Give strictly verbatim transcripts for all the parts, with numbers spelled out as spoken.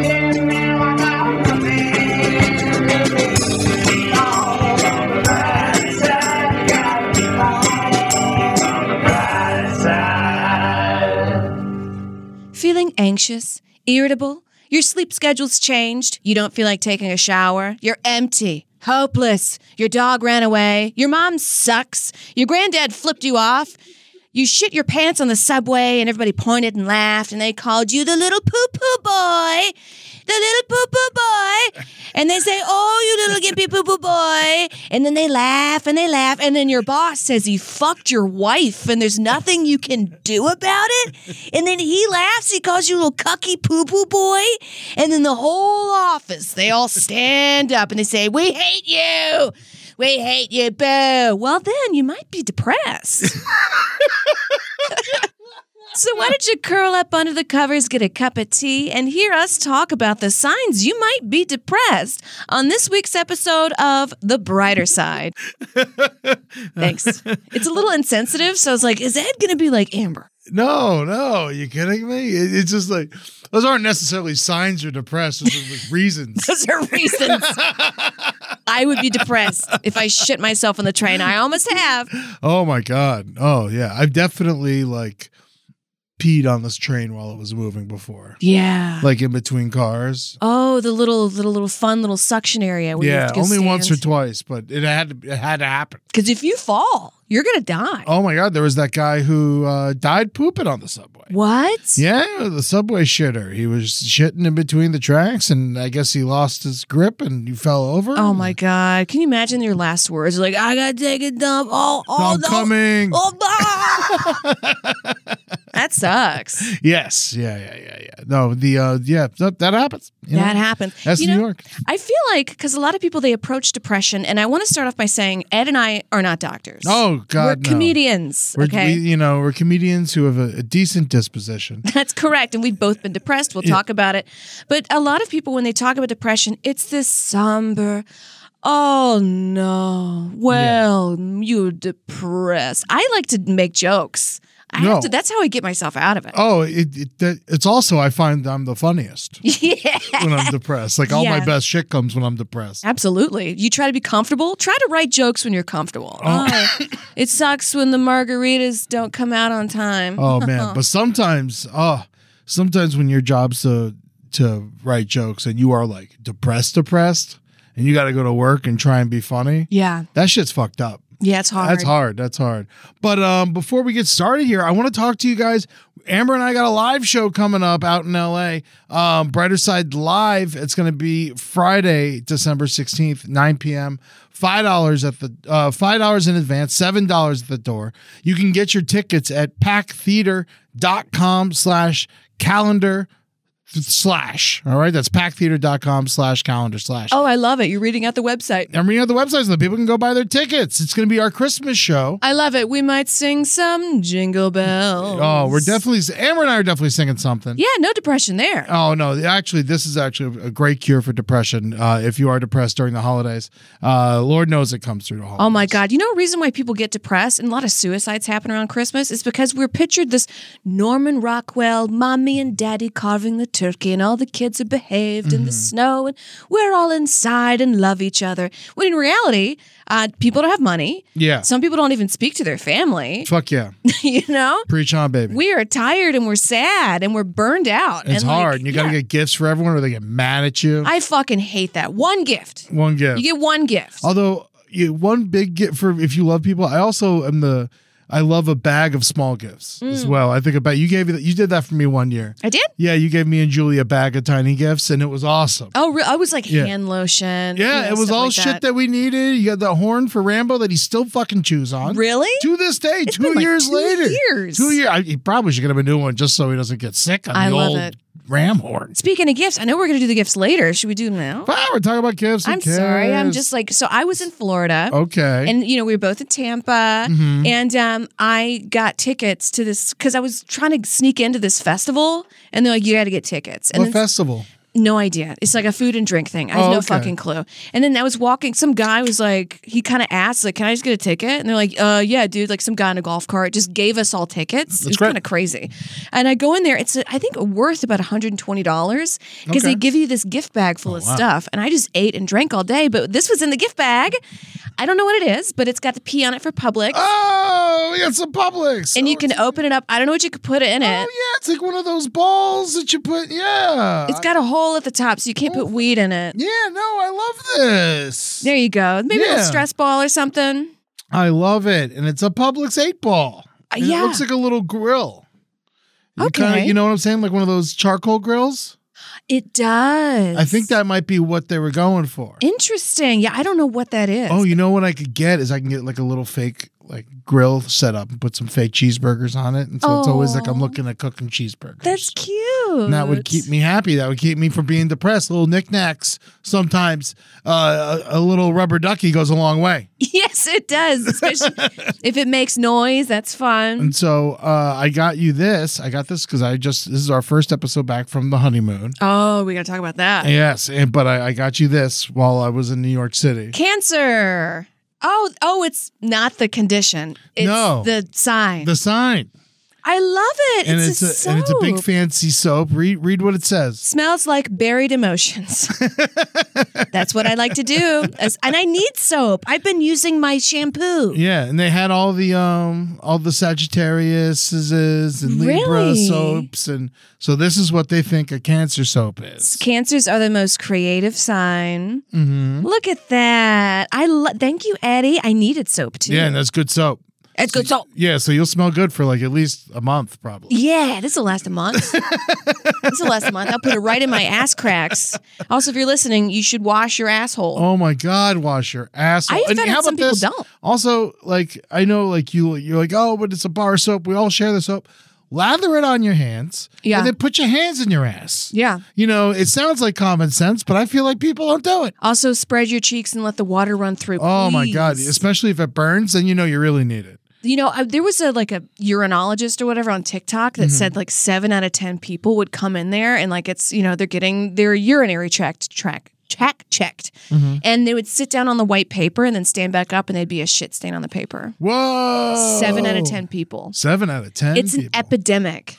Feeling anxious, irritable, your sleep schedule's changed, you don't feel like taking a shower, you're empty, hopeless, your dog ran away, your mom sucks, your granddad flipped you off, you shit your pants on the subway and everybody pointed and laughed and they called you the little poo-poo boy, the little poo-poo boy, and they say, oh, you little gimpy poo-poo boy, and then they laugh and they laugh, and then your boss says he fucked your wife and there's nothing you can do about it, and then he laughs, he calls you little cucky poo-poo boy, and then the whole office, they all stand up and they say, we hate you, we hate you, boo. Well, then you might be depressed. So why don't you curl up under the covers, get a cup of tea, and hear us talk about the signs you might be depressed on this week's episode of The Brighter Side. Thanks. It's a little insensitive, so I was like, is Ed going to be like Amber? No, no. Are you kidding me? It, it's just like, those aren't necessarily signs you're depressed. Those are like reasons. Those are reasons. I would be depressed if I shit myself on the train. I almost have. Oh, my God. Oh, yeah. I've definitely, like, peed on this train while it was moving before. Yeah. Like in between cars. Oh, the little, little, little fun little suction area. Where yeah, you have to go only stand. once or twice, but it had to, it had to happen. Because if you fall, you're going to die. Oh my God, there was that guy who uh, died pooping on the subway. What? Yeah, the subway shitter. He was shitting in between the tracks, and I guess he lost his grip and he fell over. Oh my God. Can you imagine your last words? Like, I got to take a dump. Oh, oh, I'm no. coming. Oh, ah! That sucks. Yes. Yeah, yeah, yeah, yeah. No, the, uh, yeah, that, that happens. You That know? happens. That's you New know, York. I feel like, because a lot of people, they approach depression, and I want to start off by saying Ed and I are not doctors. Oh, God, We're no. comedians, We're, okay? we, you know, we're comedians who have a, a decent disposition. That's correct, and we've both been depressed. We'll Yeah. talk about it. But a lot of people, when they talk about depression, it's this somber, oh, no, well, you're depressed. I like to make jokes. I No. have to, that's how I get myself out of it. Oh, it, it that, it's also, I find I'm the funniest Yeah. when I'm depressed. Like all Yeah. my best shit comes when I'm depressed. Absolutely. You try to be comfortable. Try to write jokes when you're comfortable. Oh, it sucks when the margaritas don't come out on time. Oh man, but sometimes, oh, sometimes when your job's to to write jokes and you are like depressed, depressed, and you got to go to work and try and be funny, Yeah. that shit's fucked up. Yeah, it's hard. That's hard. That's hard. But um, before we get started here, I want to talk to you guys. Amber and I got a live show coming up out in L A. Um, Brighter Side Live. It's going to be Friday, December sixteenth, nine p.m. Five dollars at the uh, five dollars in advance, seven dollars at the door. You can get your tickets at packtheater.com slash calendar slash. All right, that's packtheater.com slash calendar slash. Oh, I love it. You're reading out the website. I'm reading out the website so that people can go buy their tickets. It's going to be our Christmas show. I love it. We might sing some jingle bells. Oh, we're definitely, Amber and I are definitely singing something. Yeah, no depression there. Oh, no. Actually, this is actually a great cure for depression. Uh, if you are depressed during the holidays, uh, Lord knows it comes through the holidays. Oh my God. You know a reason why people get depressed and a lot of suicides happen around Christmas is because we're pictured this Norman Rockwell, mommy and daddy carving the turkey and all the kids are behaved in the snow and we're all inside and love each other. When in reality, uh, people don't have money. Yeah. Some people don't even speak to their family. Fuck yeah. You know? Preach on, baby. We are tired and we're sad and we're burned out. It's and hard. Like, and you got to yeah. get gifts for everyone or they get mad at you. I fucking hate that. One gift. One gift. You get one gift. Although, you, one big gift for if you love people, I also am the... I love a bag of small gifts Mm. as well. I think about you gave it. You did that for me one year. I did? Yeah, you gave me and Julie a bag of tiny gifts, and it was awesome. Oh, re- I was like Yeah. hand lotion. Yeah, you know, it was stuff all like shit that. that. we needed. You got the horn for Rambo that he still fucking chews on. Really? To this day, It's two been like years two later. years. Two years. I, he probably should get him a new one just so he doesn't get sick on I the love old it. ram horn. Speaking of gifts, I know we're going to do the gifts later. Should we do them now? Wow, we're talking about gifts. Who I'm sorry. I'm cares? just like, so I was in Florida. Okay. And, you know, we were both in Tampa. Mhm. And um, I got tickets to this because I was trying to sneak into this festival. And they're like, you got to get tickets. And what then festival? No idea. It's like a food and drink thing. I have Oh, no okay. fucking clue. And then I was walking. Some guy was like, he kind of asked, like, "Can I just get a ticket?" And they're like, "Uh, yeah, dude." Like some guy in a golf cart just gave us all tickets. It was great. kind of crazy. And I go in there. It's I think worth about one hundred twenty dollars because Okay. they give you this gift bag full of wow. stuff. And I just ate and drank all day. But this was in the gift bag. I don't know what it is, but it's got the P on it for Publix. Oh, we got some Publix. And you Oh, can it's- open it up. I don't know what you could put in Oh, it. yeah. It's like one of those balls that you put. Yeah. It's got a hole at the top, so you can't put weed in it. Yeah, no, I love this. There you go. Maybe a Yeah. little stress ball or something. I love it. And it's a Publix eight ball. And yeah. It looks like a little grill. You Okay. kinda- you know what I'm saying? Like one of those charcoal grills. It does. I think that might be what they were going for. Interesting. Yeah, I don't know what that is. Oh, you know what I could get is I can get like a little fake like grill set up and put some fake cheeseburgers on it. And so it's always like I'm Aw. looking at cooking cheeseburgers. That's cute. And that would keep me happy. That would keep me from being depressed. Little knickknacks. Sometimes uh, a, a little rubber ducky goes a long way. Yes, it does. Especially if it makes noise, that's fun. And so uh, I got you this. I got this because I just, this is our first episode back from the honeymoon. Oh, we got to talk about that. Yes. And, but I, I got you this while I was in New York City. Cancer. Oh, oh, it's not the condition. It's No. the sign. The sign. I love it. And it's, it's, a, a, and it's a big soap. fancy soap. Read read what it says. Smells like buried emotions. That's what I like to do. As- and I need soap. I've been using my shampoo. Yeah, and they had all the um all the Sagittariuses and Libra Really? soaps, and so this is what they think a Cancer soap is. Cancers are the most creative sign. Mm-hmm. Look at that. I lo- thank you, Eddie. I needed soap too. Yeah, and that's good soap. it's good soap. Yeah, so you'll smell good for like at least a month, probably. Yeah, this will last a month. This will last a month. I'll put it right in my ass cracks. Also, if you're listening, you should wash your asshole. Oh my God, wash your asshole. I And found how out some about people this? don't. Also, like I know, like you, you're like, oh, but it's a bar soap. We all share the soap. Lather it on your hands, Yeah. and then put your hands in your ass. Yeah. You know, it sounds like common sense, but I feel like people don't do it. Also, spread your cheeks and let the water run through. Oh my God, please. especially if it burns, then you know you really need it. You know, I, there was a like a urinologist or whatever on TikTok that said like seven out of ten people would come in there and like it's you know they're getting their urinary tract track track checked, and they would sit down on the white paper and then stand back up and there'd be a shit stain on the paper. Whoa. Seven out of ten people. Seven out of ten. It's an people. epidemic.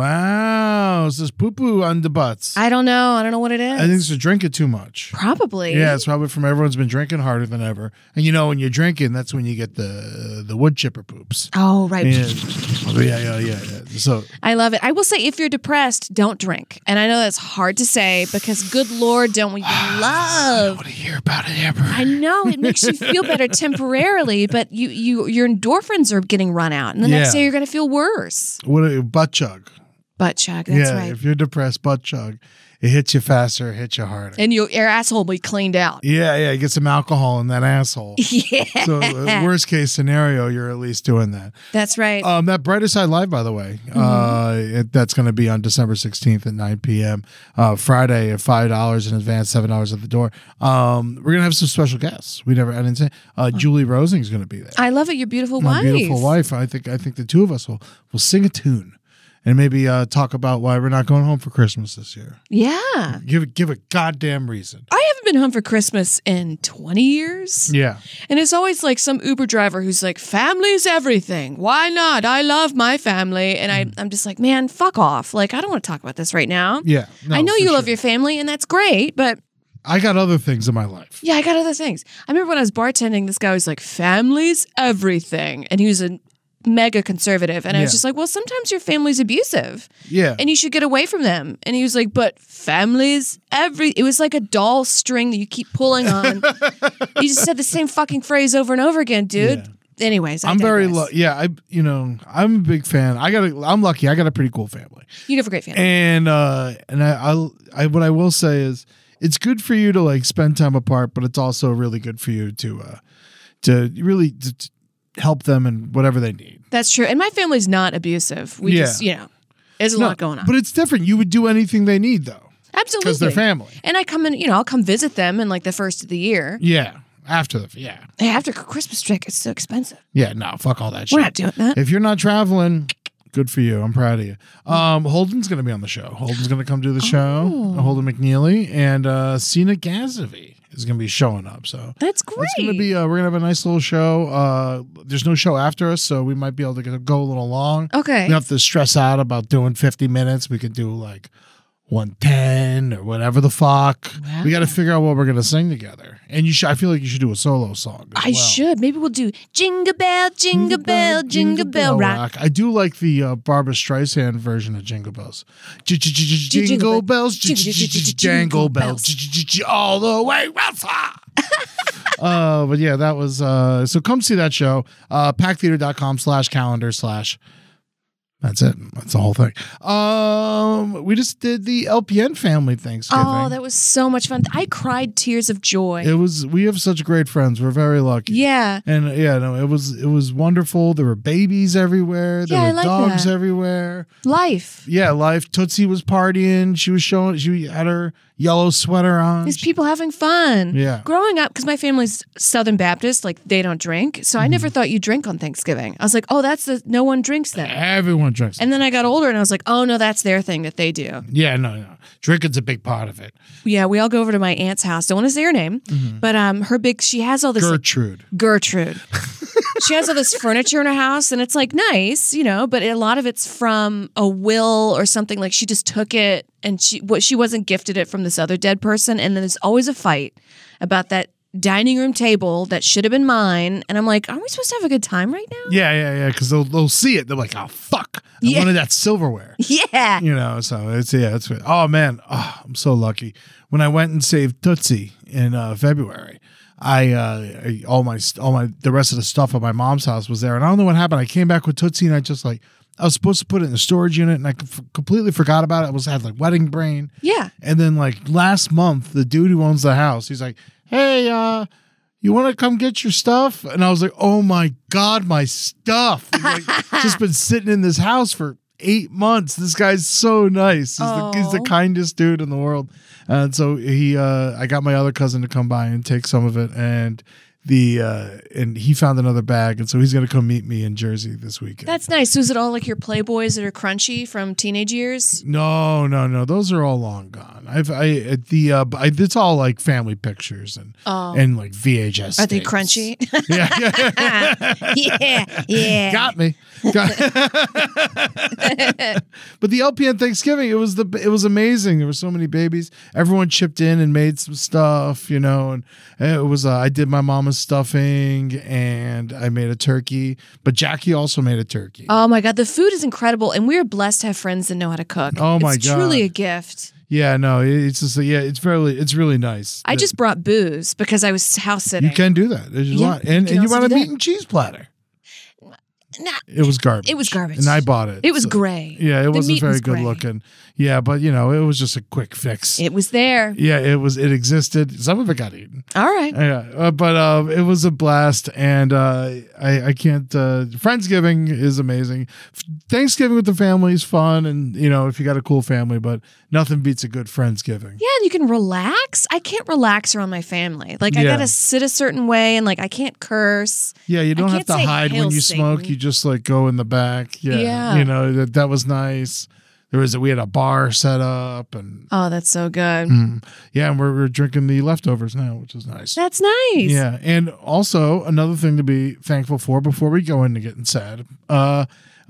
Wow. It's just poo poo on the butts. I, I don't know. I don't know what it is. think it's to drink it too much. Probably. Yeah, it's probably from everyone's been drinking harder than ever. And you know, when you're drinking, that's when you get the the wood chipper poops. Oh right. Yeah, yeah, yeah, yeah. yeah. So I love it. I will say, if you're depressed, don't drink. And I know that's hard to say because, good Lord, don't we I love? want to hear about it, Amber. I know it makes you feel better temporarily, but you, you your endorphins are getting run out, and the next Yeah. day you're going to feel worse. What a butt chug. Butt chug. That's yeah, right. if you're depressed, butt chug. It hits you faster, it hits you harder. And your, your asshole will be cleaned out. Yeah, yeah, get some alcohol in that asshole. Yeah. So, uh, worst case scenario, you're at least doing that. That's right. Um, that Brighter Side Live, by the way, Mm-hmm. uh, it, that's going to be on December sixteenth at nine p.m. Uh, Friday at five dollars in advance, seven dollars at the door. Um, we're going to have some special guests. We never, I didn't say, uh, Julie Rosing is going to be there. I love it. Your beautiful My wife. beautiful wife. I think, I think the two of us will, will sing a tune and maybe uh, talk about why we're not going home for Christmas this year. Yeah. Give it, give a goddamn reason. I haven't been home for Christmas in twenty years. Yeah. And it's always like some Uber driver who's like, family's everything. Why not? I love my family. And I, I'm just like, man, fuck off. Like, I don't want to talk about this right now. Yeah. No, I know for you love sure. your family, and that's great, but I got other things in my life. yeah, I got other things. I remember when I was bartending, this guy was like, family's everything. And he was a mega conservative. And I was Yeah. just like, well, sometimes your family's abusive Yeah. and you should get away from them. And he was like, but family's every, it was like a doll string that you keep pulling on. You just said the same fucking phrase over and over again, dude. Anyways, I I'm very digress. lu- yeah, I you know, I'm a big fan. I got a, I'm lucky. I got a pretty cool family. You have a great family. And uh and I I'll, I what I will say is it's good for you to like spend time apart, but it's also really good for you to uh to really to, to help them in whatever they need. That's true. And my family's not abusive. We Yeah. just, you know, there's a No, lot going on. But it's different. You would do anything they need though. Absolutely. Because they're family. And I come in, you know, I'll come visit them in like the first of the year. Yeah. After the yeah. Hey, after Christmas trek, it's so expensive. Yeah, no, fuck all that shit. We're not doing that. If you're not traveling, Good for you. I'm proud of you. Um, Holden's going to be on the show. Holden's going to come do the show. Oh. Holden McNeely and uh, Sina Gazavi is going to be showing up. So That's great. It's going to be. Uh, we're going to have a nice little show. Uh, there's no show after us, so we might be able to get, go a little long. Okay. We don't have to stress out about doing fifty minutes. We could do like one ten or whatever the fuck. Wow. We got to figure out what we're going to sing together. And you should. I feel like you should do a solo song. as I well. should. Maybe we'll do Jingle Bell, Jingle Bell, Jingle Bell Rock. I do like the uh, Barbara Streisand version of Jingle Bells. Jingle bells, jangle bells, all the way round far. Uh, but yeah, that was uh. So come see that show. Uh, packtheater.com slash calendar slash. That's it. That's the whole thing. Um, we just did the L P N family Thanksgiving. Oh, that was so much fun. I cried tears of joy. It was. We have such great friends. We're very lucky. Yeah. And uh, yeah, no, it was. It was wonderful. There were babies everywhere. There Yeah, I were like dogs that. everywhere. Life. Yeah, life. Tootsie was partying. She was showing. She had her yellow sweater on. There's people having fun. Yeah. Growing up, because my family's Southern Baptist, like they don't drink. So I never thought you drink on Thanksgiving. I was like, oh, that's the, no one drinks then. Everyone drinks. And then I got older and I was like, oh, no, that's their thing that they do. Yeah, no, no. Drinking's a big part of it. Yeah, we all go over to my aunt's house. Don't want to say her name, but um, her big, she has all this. like, Gertrude. Gertrude. She has all this furniture in her house and it's like nice, you know, but a lot of it's from a will or something. Like she just took it and she what she wasn't gifted it from this other dead person. And then there's always a fight about that dining room table that should have been mine. And I'm like, aren't we supposed to have a good time right now? Yeah, yeah, yeah. Because they'll they'll see it. They're like, oh fuck, I Yeah. wanted that silverware. Yeah. You know, so it's yeah, it's oh man, oh, I'm so lucky. When I went and saved Tootsie in uh, February, I, uh, I all my all my the rest of the stuff at my mom's house was there, and I don't know what happened. I came back with Tootsie, and I just like I was supposed to put it in the storage unit, and I f- completely forgot about it. I was had like wedding brain, Yeah. and then like last month, the dude who owns the house, he's like, "Hey, uh." You want to come get your stuff? And I was like, oh my God, my stuff. It's like, just been sitting in this house for eight months. This guy's so nice. He's, the, he's the Aw. kindest dude in the world. And so he, uh, I got my other cousin to come by and take some of it. And the, uh, and he found another bag. And so he's going to come meet me in Jersey this weekend. That's nice. So is it all like your Playboys that are crunchy from teenage years? No, no, no. Those are all long gone. I've, I, at the, uh, I, it's all like family pictures and, Oh. and like V H S. Are they tapes. crunchy? Yeah. yeah. yeah. Yeah. Got me. Got- but the L P N Thanksgiving, it was the it was amazing. There were so many babies. Everyone chipped in and made some stuff, you know. And it was uh, I did my mama's stuffing and I made a turkey. But Jackie also made a turkey. Oh my God, the food is incredible, and we're blessed to have friends that know how to cook. Oh my it's God. truly a gift. Yeah, no, it's just yeah, it's really it's really nice. I that- just brought booze because I was house sitting. you can do that. There's a Yeah, lot, and you and can you also brought a do that. meat and cheese platter. Nah, It was garbage. It was garbage. and I bought it. it was so- gray. Yeah, it The wasn't meat very was good gray. looking. Yeah, but you know, it was just a quick fix. It was there. Yeah, it was. It existed. Some of it got eaten. All right. Yeah, uh, but uh, it was a blast, and uh, I, I can't. Uh, Friendsgiving is amazing. F- Thanksgiving with the family is fun, and you know, if you got a cool family, but nothing beats a good Friendsgiving. Yeah, and you can relax. I can't relax around my family. Like I Yeah. gotta sit a certain way, and like I can't curse. Yeah, you don't have can't to say hide hail when you Satan. smoke. You just like go in the back. Yeah, Yeah. you know that that was nice. There was a, we had a bar set up, and Oh, that's so good. mm, yeah, and we're, we're drinking the leftovers now, which is nice. That's nice. Yeah, and also another thing to be thankful for before we go into getting sad. Uh,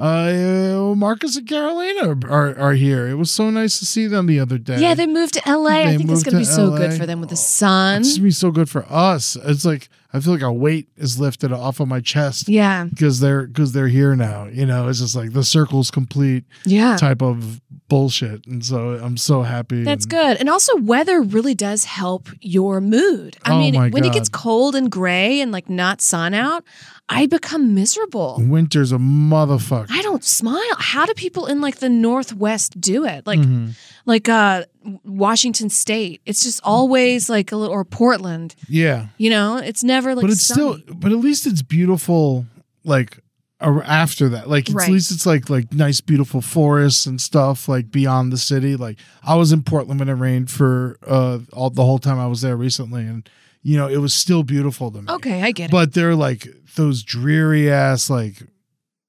uh, Marcus and Carolina are are here. It was so nice to see them the other day. Yeah, they moved to L A. I They think it's moved gonna be to so L A. good for them with the sun. It's gonna be so good for us. It's like I feel like a weight is lifted off of my chest Yeah. because they're because they're here now. You know, it's just like the circle's complete Yeah. type of bullshit, and so I'm so happy. That's and- good. And also, weather really does help your mood. I Oh mean, my when it God. gets cold and gray and like not sun out, I become miserable. Winter's a motherfucker. I don't smile. How do people in like the Northwest do it? Like, Mhm. like uh, Washington State. It's just always like a little, or Portland. Yeah. You know, it's never like. but it's sunny. still but at least it's beautiful like ar- after that like it's, Right. at least it's like like nice beautiful forests and stuff like beyond the city. Like I was in Portland when it rained for uh all the whole time I was there recently, and you know it was still beautiful to me. Okay, I get it. But they're like those dreary ass like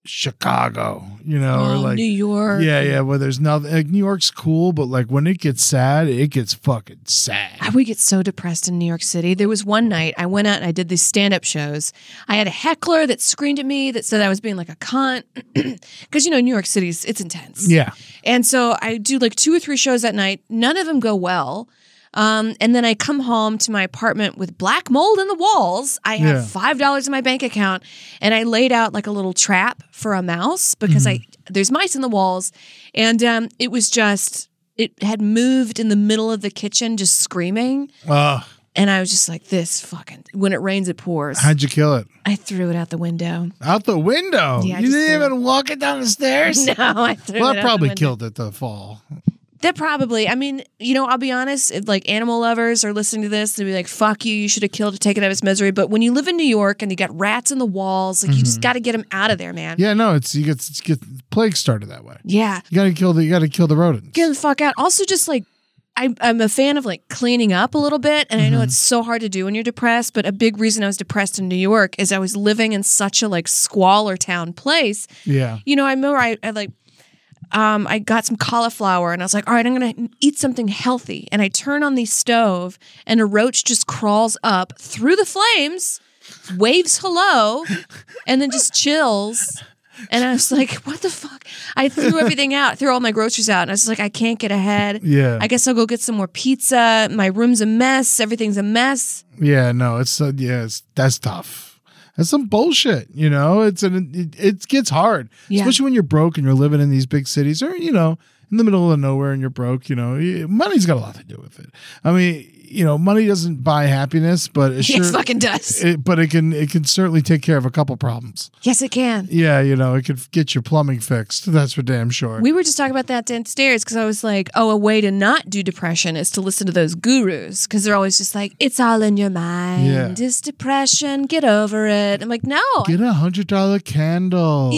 Chicago, you know, Oh, or like New York. Yeah, yeah. Where there's nothing. Like New York's cool, but like when it gets sad, it gets fucking sad. I would get so depressed in New York City. There was one night I went out and I did these stand-up shows. I had a heckler that screamed at me that said I was being like a cunt. Because, you know, New York City's, it's intense. Yeah. And so I do like two or three shows that night. None of them go well. Um, and then I come home to my apartment with black mold in the walls. I have Yeah. five dollars in my bank account, and I laid out like a little trap for a mouse because Mm-hmm. I there's mice in the walls, and um, it was just it had moved in the middle of the kitchen, just screaming, Uh, and I was just like, "This fucking when it rains, it pours." how'd you kill it? I threw it out the window. Out the window. Yeah, I you just didn't threw even walk it down the stairs. No, I threw Well, it that out probably the window. killed it to fall. That probably, I mean, you know, I'll be honest, if like animal lovers are listening to this, they'll be like, fuck you, you should have killed it, take it out of its misery. But when you live in New York and you got rats in the walls, like you just got to get them out of there, man. Yeah, no, it's you get it's get plague started that way. Yeah. You gotta kill the you gotta kill the rodents. Get the fuck out. Also, just like, I, I'm a fan of like cleaning up a little bit. And I know it's so hard to do when you're depressed, but a big reason I was depressed in New York is I was living in such a like squalor town place. Yeah. You know, I remember I, I like, um, I got some cauliflower and I was like, all right, I'm going to eat something healthy. And I turn on the stove and a roach just crawls up through the flames, waves hello, and then just chills. And I was like, what the fuck? I threw everything out, threw all my groceries out. And I was like, I can't get ahead. Yeah. I guess I'll go get some more pizza. My room's a mess. Everything's a mess. Yeah, no, it's uh, yeah, it's, that's tough. That's some bullshit, you know. It's an it, it gets hard, Yeah. especially when you're broke and you're living in these big cities, or you know, in the middle of nowhere and you're broke. You know, you- money's got a lot to do with it. I mean, you know, money doesn't buy happiness, but it sure Yes, fucking does. It, but it can it can certainly take care of a couple problems. Yes, it can. Yeah, you know, it could get your plumbing fixed. That's for damn sure. We were just talking about that downstairs because I was like, oh, a way to not do depression is to listen to those gurus because they're always just like, it's all in your mind. Yeah. It's depression. Get over it. I'm like, no. Get a hundred dollar candle.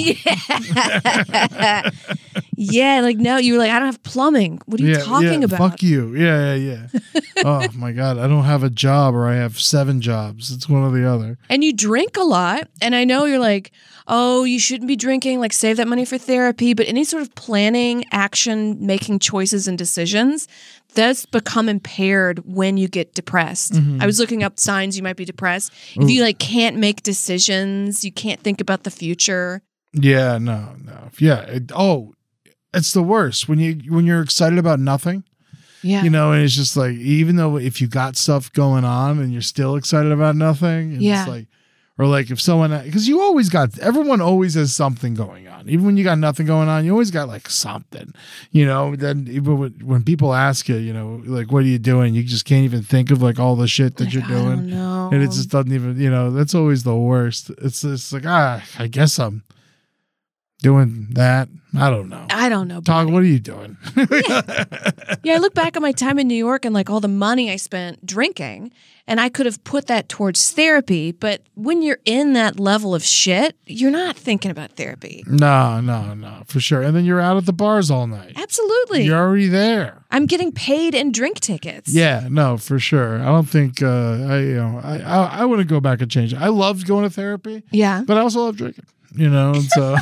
Yeah, like, no. You were like, I don't have plumbing. What are you Yeah, talking yeah, about? Fuck you. Yeah, yeah, yeah. Oh my God. I don't have a job or I have seven jobs. It's one or the other. And you drink a lot. And I know you're like, oh, you shouldn't be drinking, like save that money for therapy. But any sort of planning, action, making choices and decisions, that's become impaired when you get depressed. Mm-hmm. I was looking up signs you might be depressed. If you like can't make decisions, you can't think about the future. Yeah, no, no. Yeah. It, oh, it's the worst when you when you're excited about nothing. Yeah. You know, and it's just like, even though if you got stuff going on and you're still excited about nothing, it's Yeah. like, or like if someone, because you always got, everyone always has something going on. Even when you got nothing going on, you always got like something, you know. Then even when, when people ask you, you know, like, what are you doing? You just can't even think of like all the shit that Like, you're I doing. don't know. And it just doesn't even, you know, that's always the worst. It's just like, ah, I guess I'm doing that. I don't know. I don't know. Talk, what are you doing? Yeah, I look back at my time in New York and like all the money I spent drinking, and I could have put that towards therapy. But when you're in that level of shit, you're not thinking about therapy. No, no, no, for sure. And then you're out at the bars all night. Absolutely. You're already there. I'm getting paid in drink tickets. Yeah, no, for sure. I don't think uh, I, you know, I, I, I wouldn't go back and change it. I loved going to therapy, Yeah. but I also love drinking. You know, and so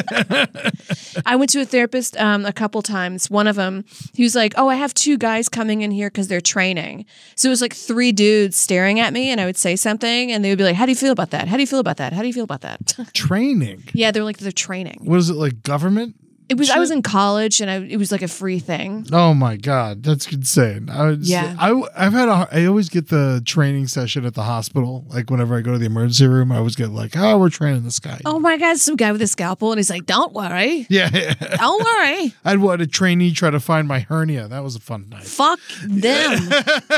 I went to a therapist um, a couple times. One of them, he was like, oh, I have two guys coming in here because they're training. So it was like three dudes staring at me, and I would say something, and they would be like, how do you feel about that? How do you feel about that? How do you feel about that? training. Yeah, they're like, they're training. What is it, like government? It was. I Shit. was in college, and I, it was like a free thing. Oh my God, that's insane. I was, Yeah. I, I've had a, I always get the training session at the hospital. Like whenever I go to the emergency room, I always get like, oh, we're training this guy. Oh my God, some guy with a scalpel, and he's like, don't worry. Yeah. Don't worry. I'd want a trainee try to find my hernia. That was a fun night. Fuck them.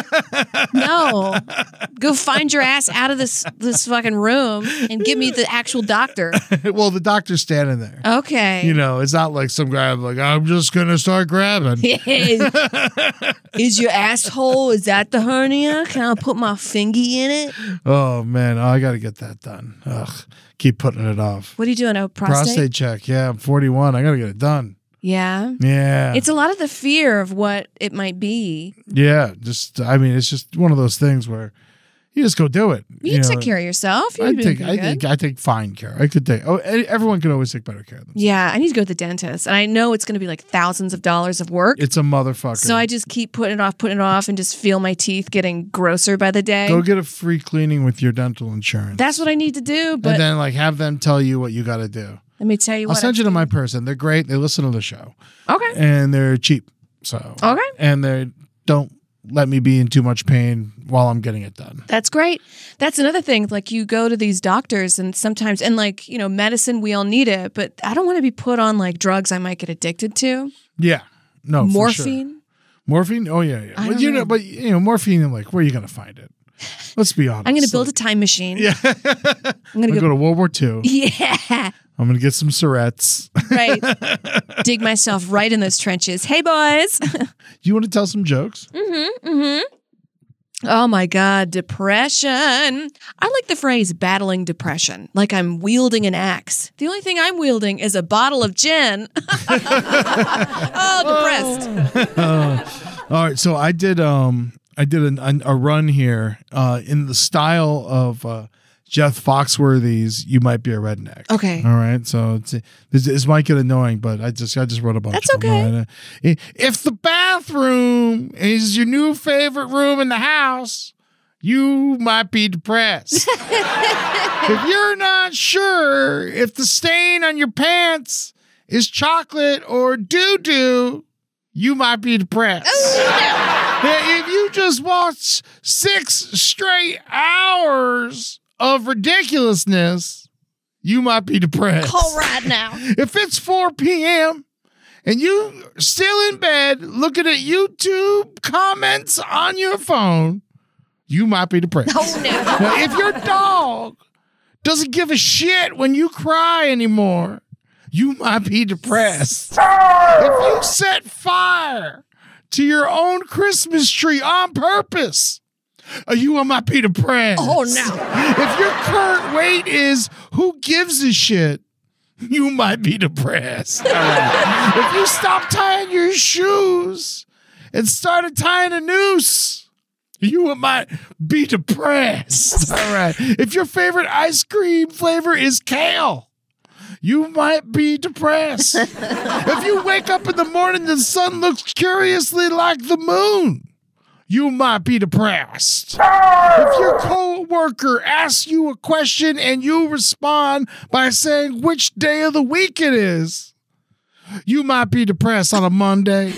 No. Go find your ass out of this this fucking room and give me the actual doctor. Well, the doctor's standing there. Okay. You know, it's not like some guy I'm like, I'm just going to start grabbing. is, is your asshole, is that the hernia? Can I put my fingy in it? Oh, man. Oh, I got to get that done. Ugh. Keep putting it off. What are you doing? A prostate? Prostate check. Yeah, I'm forty-one. I got to get it done. Yeah. Yeah. It's a lot of the fear of what it might be. Yeah. Just, I mean, it's just one of those things where, You just go do it. You, you can know? take care of yourself. You're I doing take, pretty I good. think, I take fine care. I could take. Oh, everyone can always take better care of themselves. Yeah, I need to go to the dentist, and I know it's going to be like thousands of dollars of work. It's a motherfucker. So I just keep putting it off, putting it off, and just feel my teeth getting grosser by the day. Go get a free cleaning with your dental insurance. That's what I need to do. But and then like have them tell you what you got to do. let me tell you I'll what. send I- you to my person. They're great. They listen to the show. Okay. And they're cheap. So Okay. And they don't let me be in too much pain while I'm getting it done. That's great. That's another thing. Like you go to these doctors and sometimes, and like, you know, medicine, we all need it, but I don't want to be put on like drugs I might get addicted to. Yeah. No. For Morphine. sure. Morphine? Oh yeah, yeah. I But don't you know, know. but you know, morphine. I'm like, where are you gonna find it? Let's be honest. I'm going to build a Like, time machine. Yeah. I'm I'm going gonna to go go. to World War Two. Yeah. I'm gonna get some Surettes. Right. Dig myself right in those trenches. Hey, boys. You want to tell some jokes? Oh my God, depression. I like the phrase battling depression, like I'm wielding an axe. The only thing I'm wielding is a bottle of gin. Oh, depressed. All right, so I did um I did an, an, a run here uh, in the style of uh, Jeff Foxworthy's "You Might Be a Redneck." Okay. All right, so it's, this, this might get annoying, but I just I just wrote a bunch. That's of them. okay. All right, uh, If the bathroom is your new favorite room in the house, you might be depressed. If you're not sure if the stain on your pants is chocolate or doo-doo, you might be depressed. If you just watch six straight hours of ridiculousness, you might be depressed. All right now. If it's four p.m. and you still in bed looking at YouTube comments on your phone, you might be depressed. Oh, no. Now, if your dog doesn't give a shit when you cry anymore, you might be depressed. If you set fire to your own Christmas tree on purpose, uh, you might be depressed. Oh, no. If your current weight is who gives a shit, you might be depressed. If you stop tying your shoes and started tying a noose, you might be depressed. All right. If your favorite ice cream flavor is kale, you might be depressed. If you wake up in the morning, the sun looks curiously like the moon, you might be depressed. If your coworker asks you a question and you respond by saying which day of the week it is, you might be depressed on a Monday.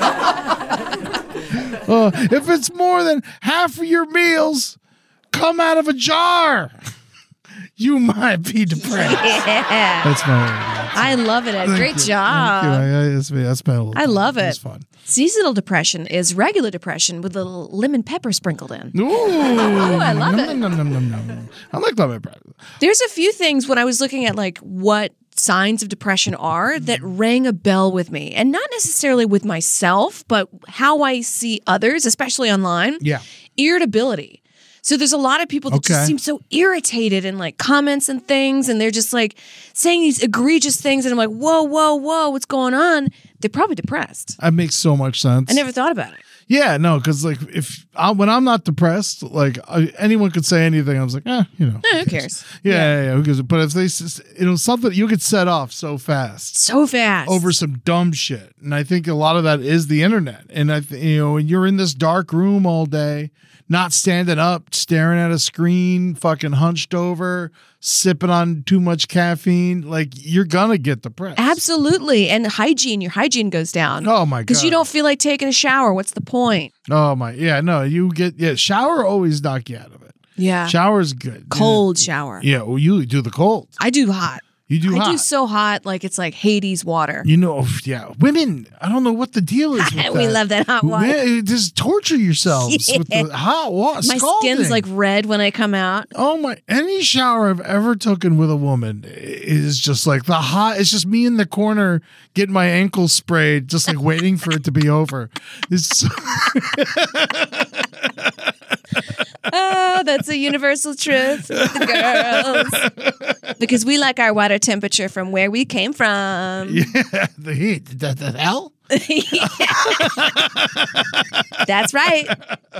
Uh, if it's more than half of your meals come out of a jar, you might be depressed. Yeah. That's my. I love it, Ed. Thank Great you. Thank job. you. I, I, that's, that's been a little I fun. love it. It's fun. Seasonal depression is regular depression with a little lemon pepper sprinkled in. Ooh, I love it. Nom, nom, nom, nom, nom. I like lemon pepper. There's a few things when I was looking at like what signs of depression are that rang a bell with me, and not necessarily with myself, but how I see others, especially online. Yeah. Irritability. So there's a lot of people that Okay. just seem so irritated in like comments and things, and they're just like saying these egregious things, and I'm like, whoa, whoa, whoa, what's going on? They're probably depressed. That makes so much sense. I never thought about it. Yeah, no, because like if I, when I'm not depressed, like I, anyone could say anything. I was like, eh, you know, Eh, who cares? Yeah, yeah, yeah, who gives a- But if they, s- you know, something you could set off so fast So fast. over some dumb shit, and I think a lot of that is the internet. And I, th- you know, when you're in this dark room all day, not standing up, staring at a screen, fucking hunched over, sipping on too much caffeine, like you're gonna get depressed. Absolutely. And hygiene, your hygiene goes down. Oh my god. Because you don't feel like taking a shower. What's the point? Oh my. Yeah. No. You get. Yeah. Shower always knock you out of it. Yeah. Shower's good. Cold shower. Yeah. Well, you do the cold. I do hot. You do I hot. do so hot, like it's like Hades water. You know. Yeah. Women. I don't know what the deal is with We that. love that hot water. Man, just torture yourselves with Yeah. the hot water. My scalding. skin's like red when I come out. Oh my! Any shower I've ever taken with a woman is just like the hot. It's just me in the corner getting my ankles sprayed, just like waiting for it to be over. It's Oh, that's a universal truth with the girls. Because we like our water temperature from where we came from. yeah, the heat. The, the hell? That's right.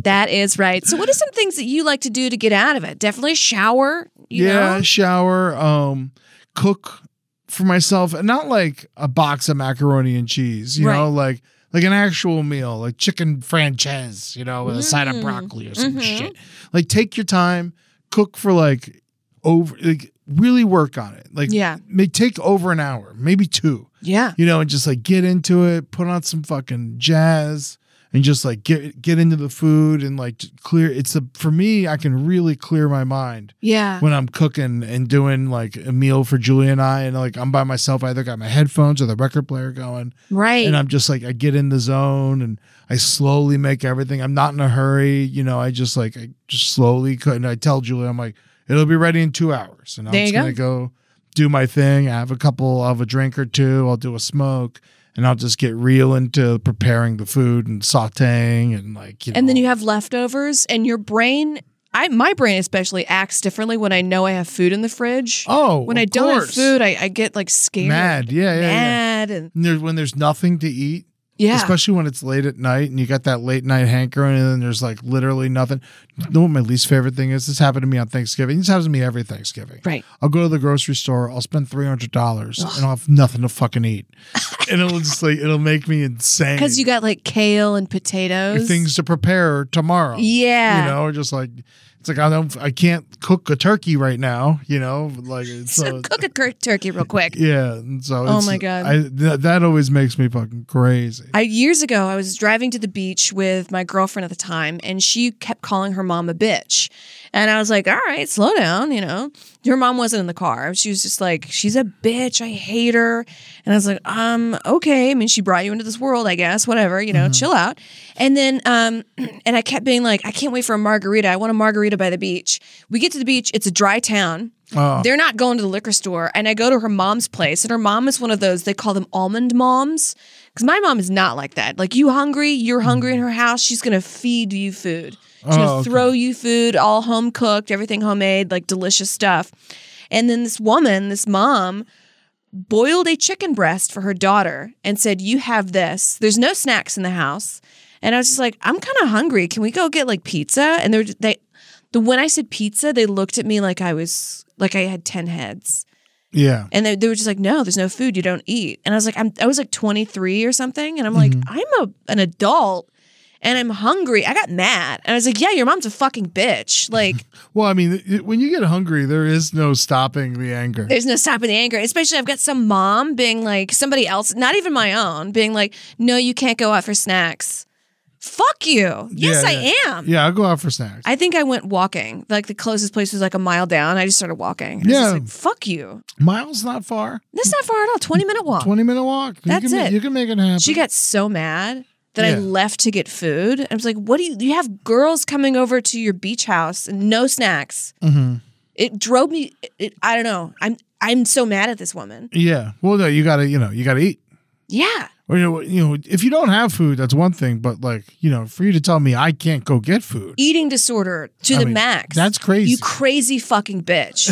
That is right. So what are some things that you like to do to get out of it? Definitely shower. You yeah, know? shower, um, cook for myself, and not like a box of macaroni and cheese, you Right. know, like like an actual meal, like chicken franchise, you know, with a side of broccoli or some Mhm. shit. Like take your time, cook for like over, like really work on it. Like Yeah. may take over an hour, maybe two, Yeah. you know, and just like get into it, put on some fucking jazz. And just like get get into the food and like clear. It's a for me. I can really clear my mind Yeah. when I'm cooking and doing like a meal for Julie and I, and like I'm by myself. I either got my headphones or the record player going, Right. and I'm just like I get in the zone and I slowly make everything. I'm not in a hurry, you know. I just like I just slowly cook. And I tell Julie, I'm like, it'll be ready in two hours, and I'm There just you gonna go do my thing. I have a couple of a drink or two. I'll do a smoke. And I'll just get real into preparing the food and sauteing and like, you know. And then you have leftovers, and your brain, I my brain especially acts differently when I know I have food in the fridge. Oh, when I of don't course. have food, I, I get like scared, Mad, yeah, yeah, yeah. mad, and And there, when there's nothing to eat, yeah, especially when it's late at night and you got that late night hankering and then there's like literally nothing. You know what my least favorite thing is? This happened to me on Thanksgiving. This happens to me every Thanksgiving. right. I'll go to the grocery store. I'll spend three hundred dollars and I'll have nothing to fucking eat. And it'll just like, it'll make me insane. Because you got like kale and potatoes, things to prepare tomorrow. Yeah, You know, or just like, it's like, I don't, I can't cook a turkey right now, you know, like, it's, so uh, cook a cur- turkey real quick. yeah. And so Oh it's- my God. I, that, that always makes me fucking crazy. I years ago, I was driving to the beach with my girlfriend at the time, and she kept calling her mom a bitch. And I was like, all right, slow down, you know. Her mom wasn't in the car. She was just like, she's a bitch. I hate her. And I was like, um, okay. I mean, she brought you into this world, I guess. Whatever, you know, Mm-hmm. chill out. And then, um, and I kept being like, I can't wait for a margarita. I want a margarita by the beach. We get to the beach. It's a dry town. Oh. They're not going to the liquor store. And I go to her mom's place, and her mom is one of those, they call them almond moms. Because my mom is not like that. Like, you hungry, you're hungry in her house, she's going to feed you food. She's going to Oh, okay. throw you food, all home cooked, everything homemade, like delicious stuff. And then this woman, this mom, boiled a chicken breast for her daughter and said, you have this. There's no snacks in the house. And I was just like, I'm kind of hungry. Can we go get like pizza? And they're, they, the when I said pizza, they looked at me like I was, like I had ten heads. Yeah. And they, they were just like, no, there's no food. You don't eat. And I was like, I'm, I was like twenty-three or something. And I'm like, Mm-hmm. I'm a, an adult and I'm hungry. I got mad. And I was like, yeah, your mom's a fucking bitch. Like, Well, I mean, it, when you get hungry, there is no stopping the anger. there's no stopping the anger. Especially I've got some mom being like, somebody else, not even my own, being like, no, you can't go out for snacks. Fuck you. Yes, Yeah, I yeah. am. Yeah, I'll go out for snacks. I think I went walking. Like the closest place was like a mile down. I just started walking. I was just Yeah. like, fuck you. Miles not far. That's not far at all. twenty minute walk. twenty minute walk. You That's can, ma- it. You can make it happen. She got so mad that Yeah. I left to get food. I was like, what do you, you have girls coming over to your beach house and no snacks. Mm-hmm. It drove me, it, I don't know. I'm, I'm so mad at this woman. Yeah. Well, no, you gotta, you know, you gotta eat. Yeah. Or, you know, you know, if you don't have food, that's one thing. But like, you know, for you to tell me I can't go get food, Eating disorder to I the mean, max. that's crazy. You crazy fucking bitch.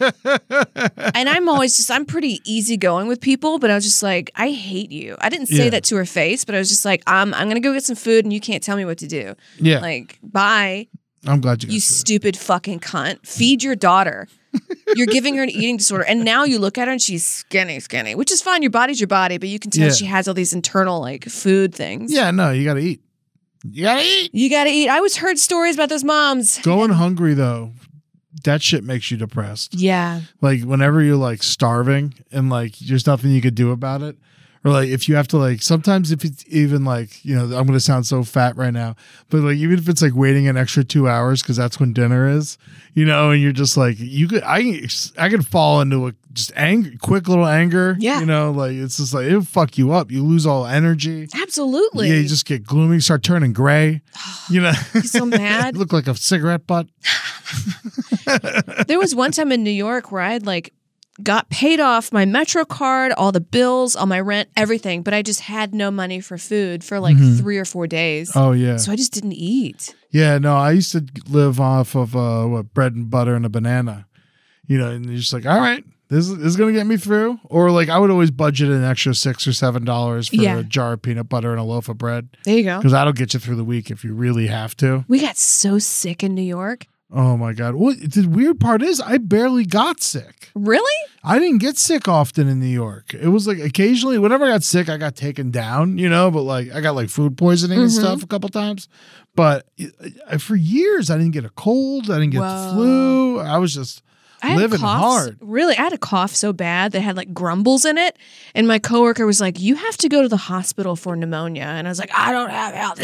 And I'm always just, I'm pretty easygoing with people, but I was just like, I hate you. I didn't say Yeah. that to her face, but I was just like, I'm, I'm going to go get some food and you can't tell me what to do. Yeah. Like, bye. I'm glad you. Got You food. stupid fucking cunt. Feed your daughter. You're giving her an eating disorder. And now you look at her and she's skinny, skinny, which is fine. Your body's your body, but you can tell Yeah. she has all these internal like food things. Yeah. No, you gotta eat. You gotta eat. You got to eat. I always heard stories about those moms. Going hungry though, that shit makes you depressed. Yeah. Like whenever you're like starving and like there's nothing you could do about it. Or like if you have to like sometimes if it's even like, you know, I'm gonna sound so fat right now, but like even if it's like waiting an extra two hours because that's when dinner is, you know, and you're just like you could I I could fall into a just anger quick little anger. Yeah. You know, like it's just like it'll fuck you up. You lose all energy. Absolutely. Yeah, you just get gloomy, start turning gray. You know, You're so mad. look like a cigarette butt. There was one time in New York where I had like got paid off my Metro card, all the bills, all my rent, everything, but I just had no money for food for like Mhm. three or four days. Oh yeah. So I just didn't eat. Yeah, no, I used to live off of uh, what bread and butter and a banana, you know, and you're just like, all right, this is, this is gonna get me through. Or like I would always budget an extra six or seven dollars for Yeah. a jar of peanut butter and a loaf of bread. There you go. Because that'll get you through the week if you really have to. We got so sick in New York. Oh my God. What the weird part is I barely got sick. Really? I didn't get sick often in New York. It was like occasionally, whenever I got sick, I got taken down, you know, but like I got like food poisoning and Mhm. stuff a couple times. But uh, for years, I didn't get a cold. I didn't get Whoa. the flu. I was just I had living coughs- hard. Really, I had a cough so bad that had like grumbles in it. And my coworker was like, you have to go to the hospital for pneumonia. And I was like, I don't have health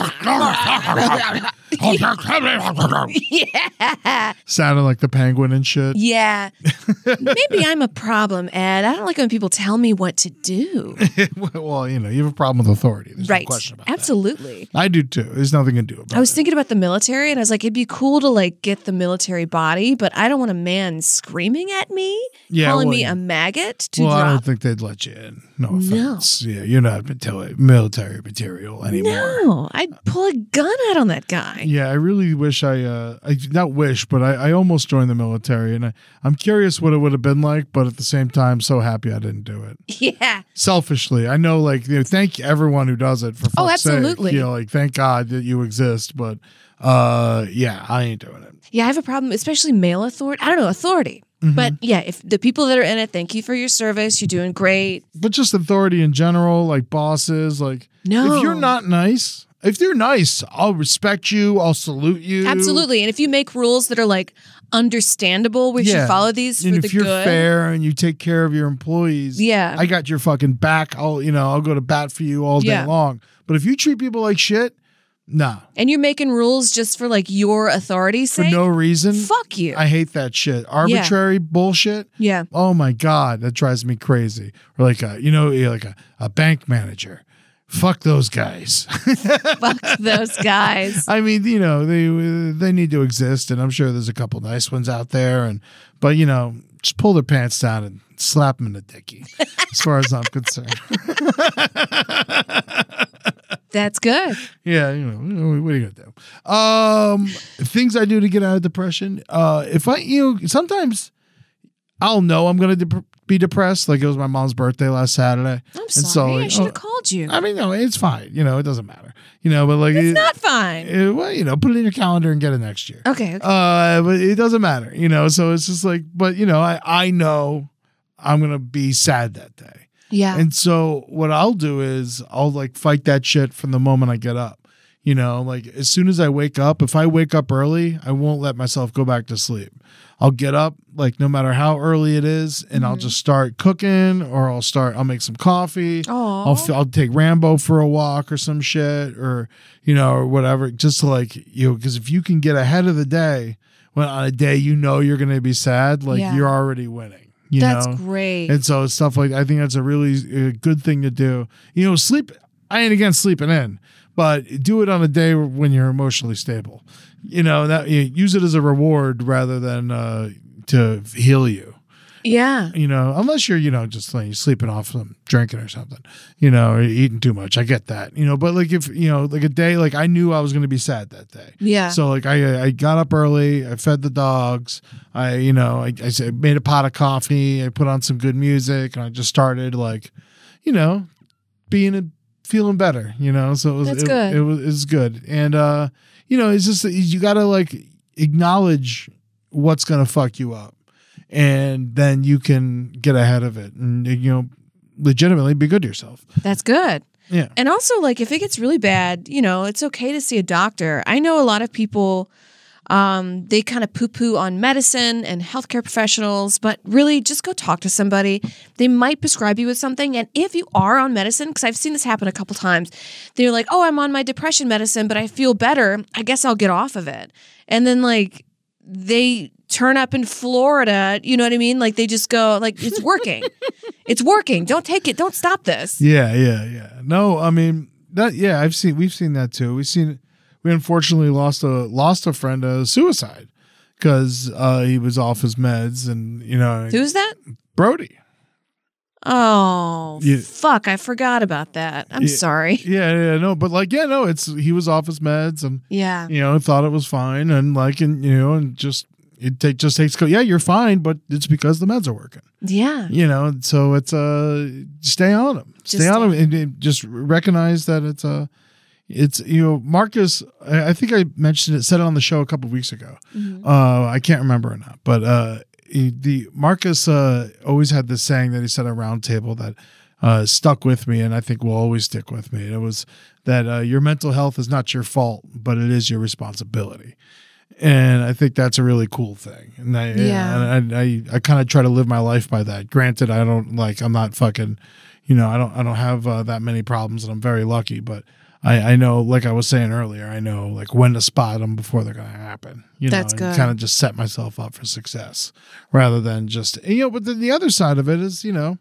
insurance. yeah. Sounded like the penguin and shit. Yeah. Maybe I'm a problem, Ed. I don't like when people tell me what to do. Well, you know, you have a problem with authority. There's right. no question about Absolutely. that. I do too. There's nothing to do about it. I was thinking about the military and I was like, it'd be cool to like get the military body, but I don't want a man screaming at me, Yeah, calling well, me yeah. a maggot to Well, I drop. don't think they'd let you in. No No. offense. Yeah, you're not military military material anymore. No, I'd pull a gun out on that guy. Yeah, I really wish I, uh, I not wish, but I, I almost joined the military, and I, I'm curious what it would have been like, but at the same time, so happy I didn't do it. Yeah. Selfishly, I know, like, you know, thank everyone who does it for fuck's Oh, absolutely. sake. You know, like, thank God that you exist, but uh, yeah, I ain't doing it. Yeah, I have a problem, especially male authority. I don't know, authority. Mm-hmm. But yeah, if the people that are in it, thank you for your service. You're doing great. But just authority in general, like bosses, like, No. if you're not nice, if they're nice, I'll respect you, I'll salute you. Absolutely. And if you make rules that are like understandable, we should follow these and for if the you're good. fair and you take care of your employees, Yeah. I got your fucking back. I'll, you know, I'll go to bat for you all day Yeah. long. But if you treat people like shit, nah, And you're making rules just for like your authority's for sake. no reason, Fuck you. I hate that shit. Arbitrary bullshit. yeah. Oh my God, that drives me crazy. Or like a, you know, like a, a bank manager. Fuck those guys. Fuck those guys. I mean, you know, they they need to exist, and I'm sure there's a couple nice ones out there. And but you know, just pull their pants down and slap them in the dicky, as far as I'm concerned. That's good. Yeah, you know, what are you gonna do? Um, things I do to get out of depression. Uh, if I, you know, sometimes I'll know I'm gonna de- be depressed. Like it was my mom's birthday last Saturday. I'm And sorry. so, I like, should have oh, called you. I mean, no, it's fine. You know, it doesn't matter. You know, but like it's it- not fine. it- well, you know, put it in your calendar and get it next year. Okay. okay. Uh, but it doesn't matter, you know. So it's just like, but you know, I I know I'm gonna be sad that day. yeah. And so what I'll do is I'll like fight that shit from the moment I get up. You know, like as soon as I wake up, if I wake up early, I won't let myself go back to sleep. I'll get up like no matter how early it is, and I'll just start cooking, or I'll start, I'll make some coffee. Aw. I'll, f- I'll take Rambo for a walk or some shit, or, you know, or whatever, just to like, you know, because if you can get ahead of the day, when on a day you know you're going to be sad, like Yeah. you're already winning. You That's know? great. And so stuff like, I think that's a really uh, good thing to do. You know, sleep, I ain't against sleeping in, but do it on a day when you're emotionally stable. You know, that you use it as a reward rather than uh, to heal you. yeah. You know, unless you're, you know, just like sleeping off some drinking or something, you know, or eating too much. I get that, you know, but like if, you know, like a day, like I knew I was going to be sad that day. Yeah. So like I, I got up early, I fed the dogs. I, you know, I, I said- made a pot of coffee. I put on some good music, and I just started like, you know, being a, feeling better, you know? So it was, That's it, good. it was, it was good. And, uh, you know, it's just, that you got to like acknowledge what's going to fuck you up, and then you can get ahead of it and, you know, legitimately be good to yourself. That's good. Yeah. And also, like, if it gets really bad, you know, it's okay to see a doctor. I know a lot of people, um, they kind of poo-poo on medicine and healthcare professionals, but really just go talk to somebody. They might prescribe you with something. And if you are on medicine, because I've seen this happen a couple times, they're like, oh, I'm on my depression medicine, but I feel better. I guess I'll get off of it. And then, like, they turn up in Florida, you know what I mean? Like, they just go, like, it's working. It's working. Don't take it. Don't stop this. Yeah. Yeah. Yeah. No, I mean that, yeah, I've seen, we've seen that too. We've seen, we unfortunately lost a, lost a friend to suicide because uh, he was off his meds, and, you know, Who's that? Brody. Oh, Yeah. fuck. I forgot about that. I'm Yeah. sorry. Yeah. Yeah. No, but like, yeah, no, it's, he was off his meds, and, Yeah. you know, thought it was fine, and like, and, you know, and just, it take, just takes, yeah, you're fine, but it's because the meds are working. Yeah. You know, so it's, uh, stay on them. Stay Just on stay- them and, and just recognize that it's, uh, it's, you know, Marcus, I, I think I mentioned it, said it on the show a couple of weeks ago. Mm-hmm. Uh, I can't remember or not, but, uh, he, the Marcus, uh, always had this saying that he said at a round table that, uh, stuck with me. And I think will always stick with me. And it was that, uh, your mental health is not your fault, but it is your responsibility. And I think that's a really cool thing. And I, Yeah. and I, I, I kind of try to live my life by that. Granted, I don't like, I'm not fucking, you know, I don't, I don't have uh, that many problems and I'm very lucky, but I, I know, like I was saying earlier, I know like when to spot them before they're going to happen, you know, That's and good. kind of just set myself up for success rather than just, you know, but then the other side of it is, you know,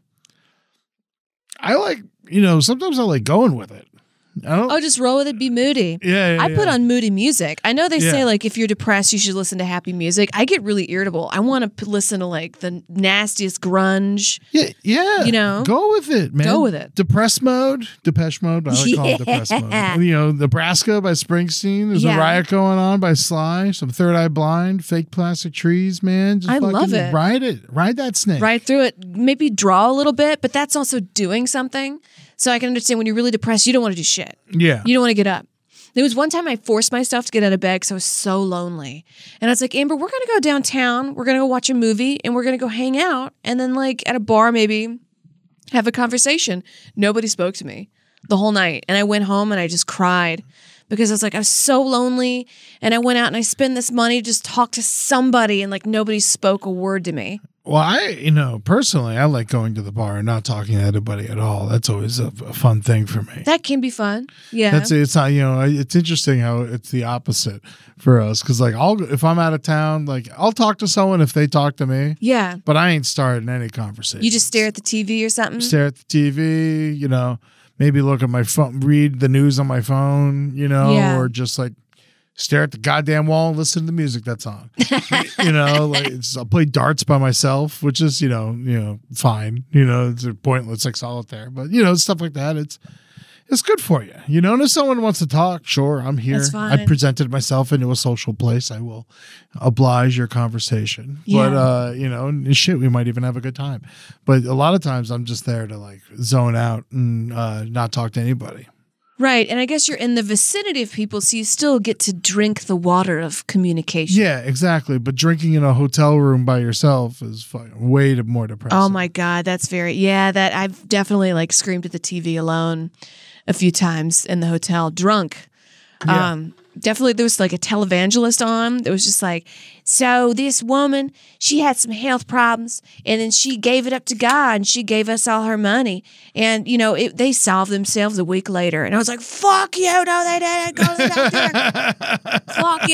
I like, you know, sometimes I like going with it. I don't, Oh, just roll with it. Be moody. yeah, yeah, I put yeah. on moody music. I know they Yeah. say like if you're depressed, you should listen to happy music. I get really irritable. I want to p- listen to like the nastiest grunge. Yeah, yeah. You know? Go with it, man. Go with it. Depress mode, Depeche mode. I like call it Depress Yeah. mode. You know, Nebraska by Springsteen. There's Yeah. a riot going on by Sly. Some Third Eye Blind, Fake Plastic Trees. Man, just I fucking love it. Ride it, ride that snake. Right through it. Maybe draw a little bit, but that's also doing something. So I can understand when you're really depressed, you don't want to do shit. Yeah, You don't want to get up. There was one time I forced myself to get out of bed because I was so lonely. And I was like, Amber, we're going to go downtown. We're going to go watch a movie and we're going to go hang out. And then, like, at a bar, maybe have a conversation. Nobody spoke to me the whole night. And I went home and I just cried because I was like, I was so lonely. And I went out and I spent this money to just talk to somebody and, like, nobody spoke a word to me. Well, I, you know, personally, I like going to the bar and not talking to anybody at all. That's always a, a fun thing for me. That can be fun. Yeah. That's it's not, you know, it's interesting how it's the opposite for us because, like, I'll if I'm out of town, like, I'll talk to someone if they talk to me, yeah. but I ain't starting any conversation. You just stare at the T V or something? stare at the T V, you know, maybe look at my phone, read the news on my phone, you know, Yeah. or just like stare at the goddamn wall and listen to the music that's on. You know, like it's, I'll play darts by myself, which is, you know, you know, fine. You know, it's pointless like solitaire, but you know, stuff like that. It's it's good for you. You know, and if someone wants to talk, sure, I'm here. That's fine. I presented myself into a social place. I will oblige your conversation. Yeah. But uh, you know, and shit, we might even have a good time. But a lot of times I'm just there to like zone out and uh, not talk to anybody. Right. And I guess you're in the vicinity of people, so you still get to drink the water of communication. Yeah, exactly. But drinking in a hotel room by yourself is fucking way more depressing. Oh my God. That's very, yeah, that I've definitely like screamed at the T V alone a few times in the hotel, drunk. Yeah. Um, definitely there was like a televangelist on. It was just like, so this woman, she had some health problems and then she gave it up to God and she gave us all her money. And, you know, it, they solved themselves a week later. And I was like, fuck you. No, they didn't. Go to the doctor. Fuck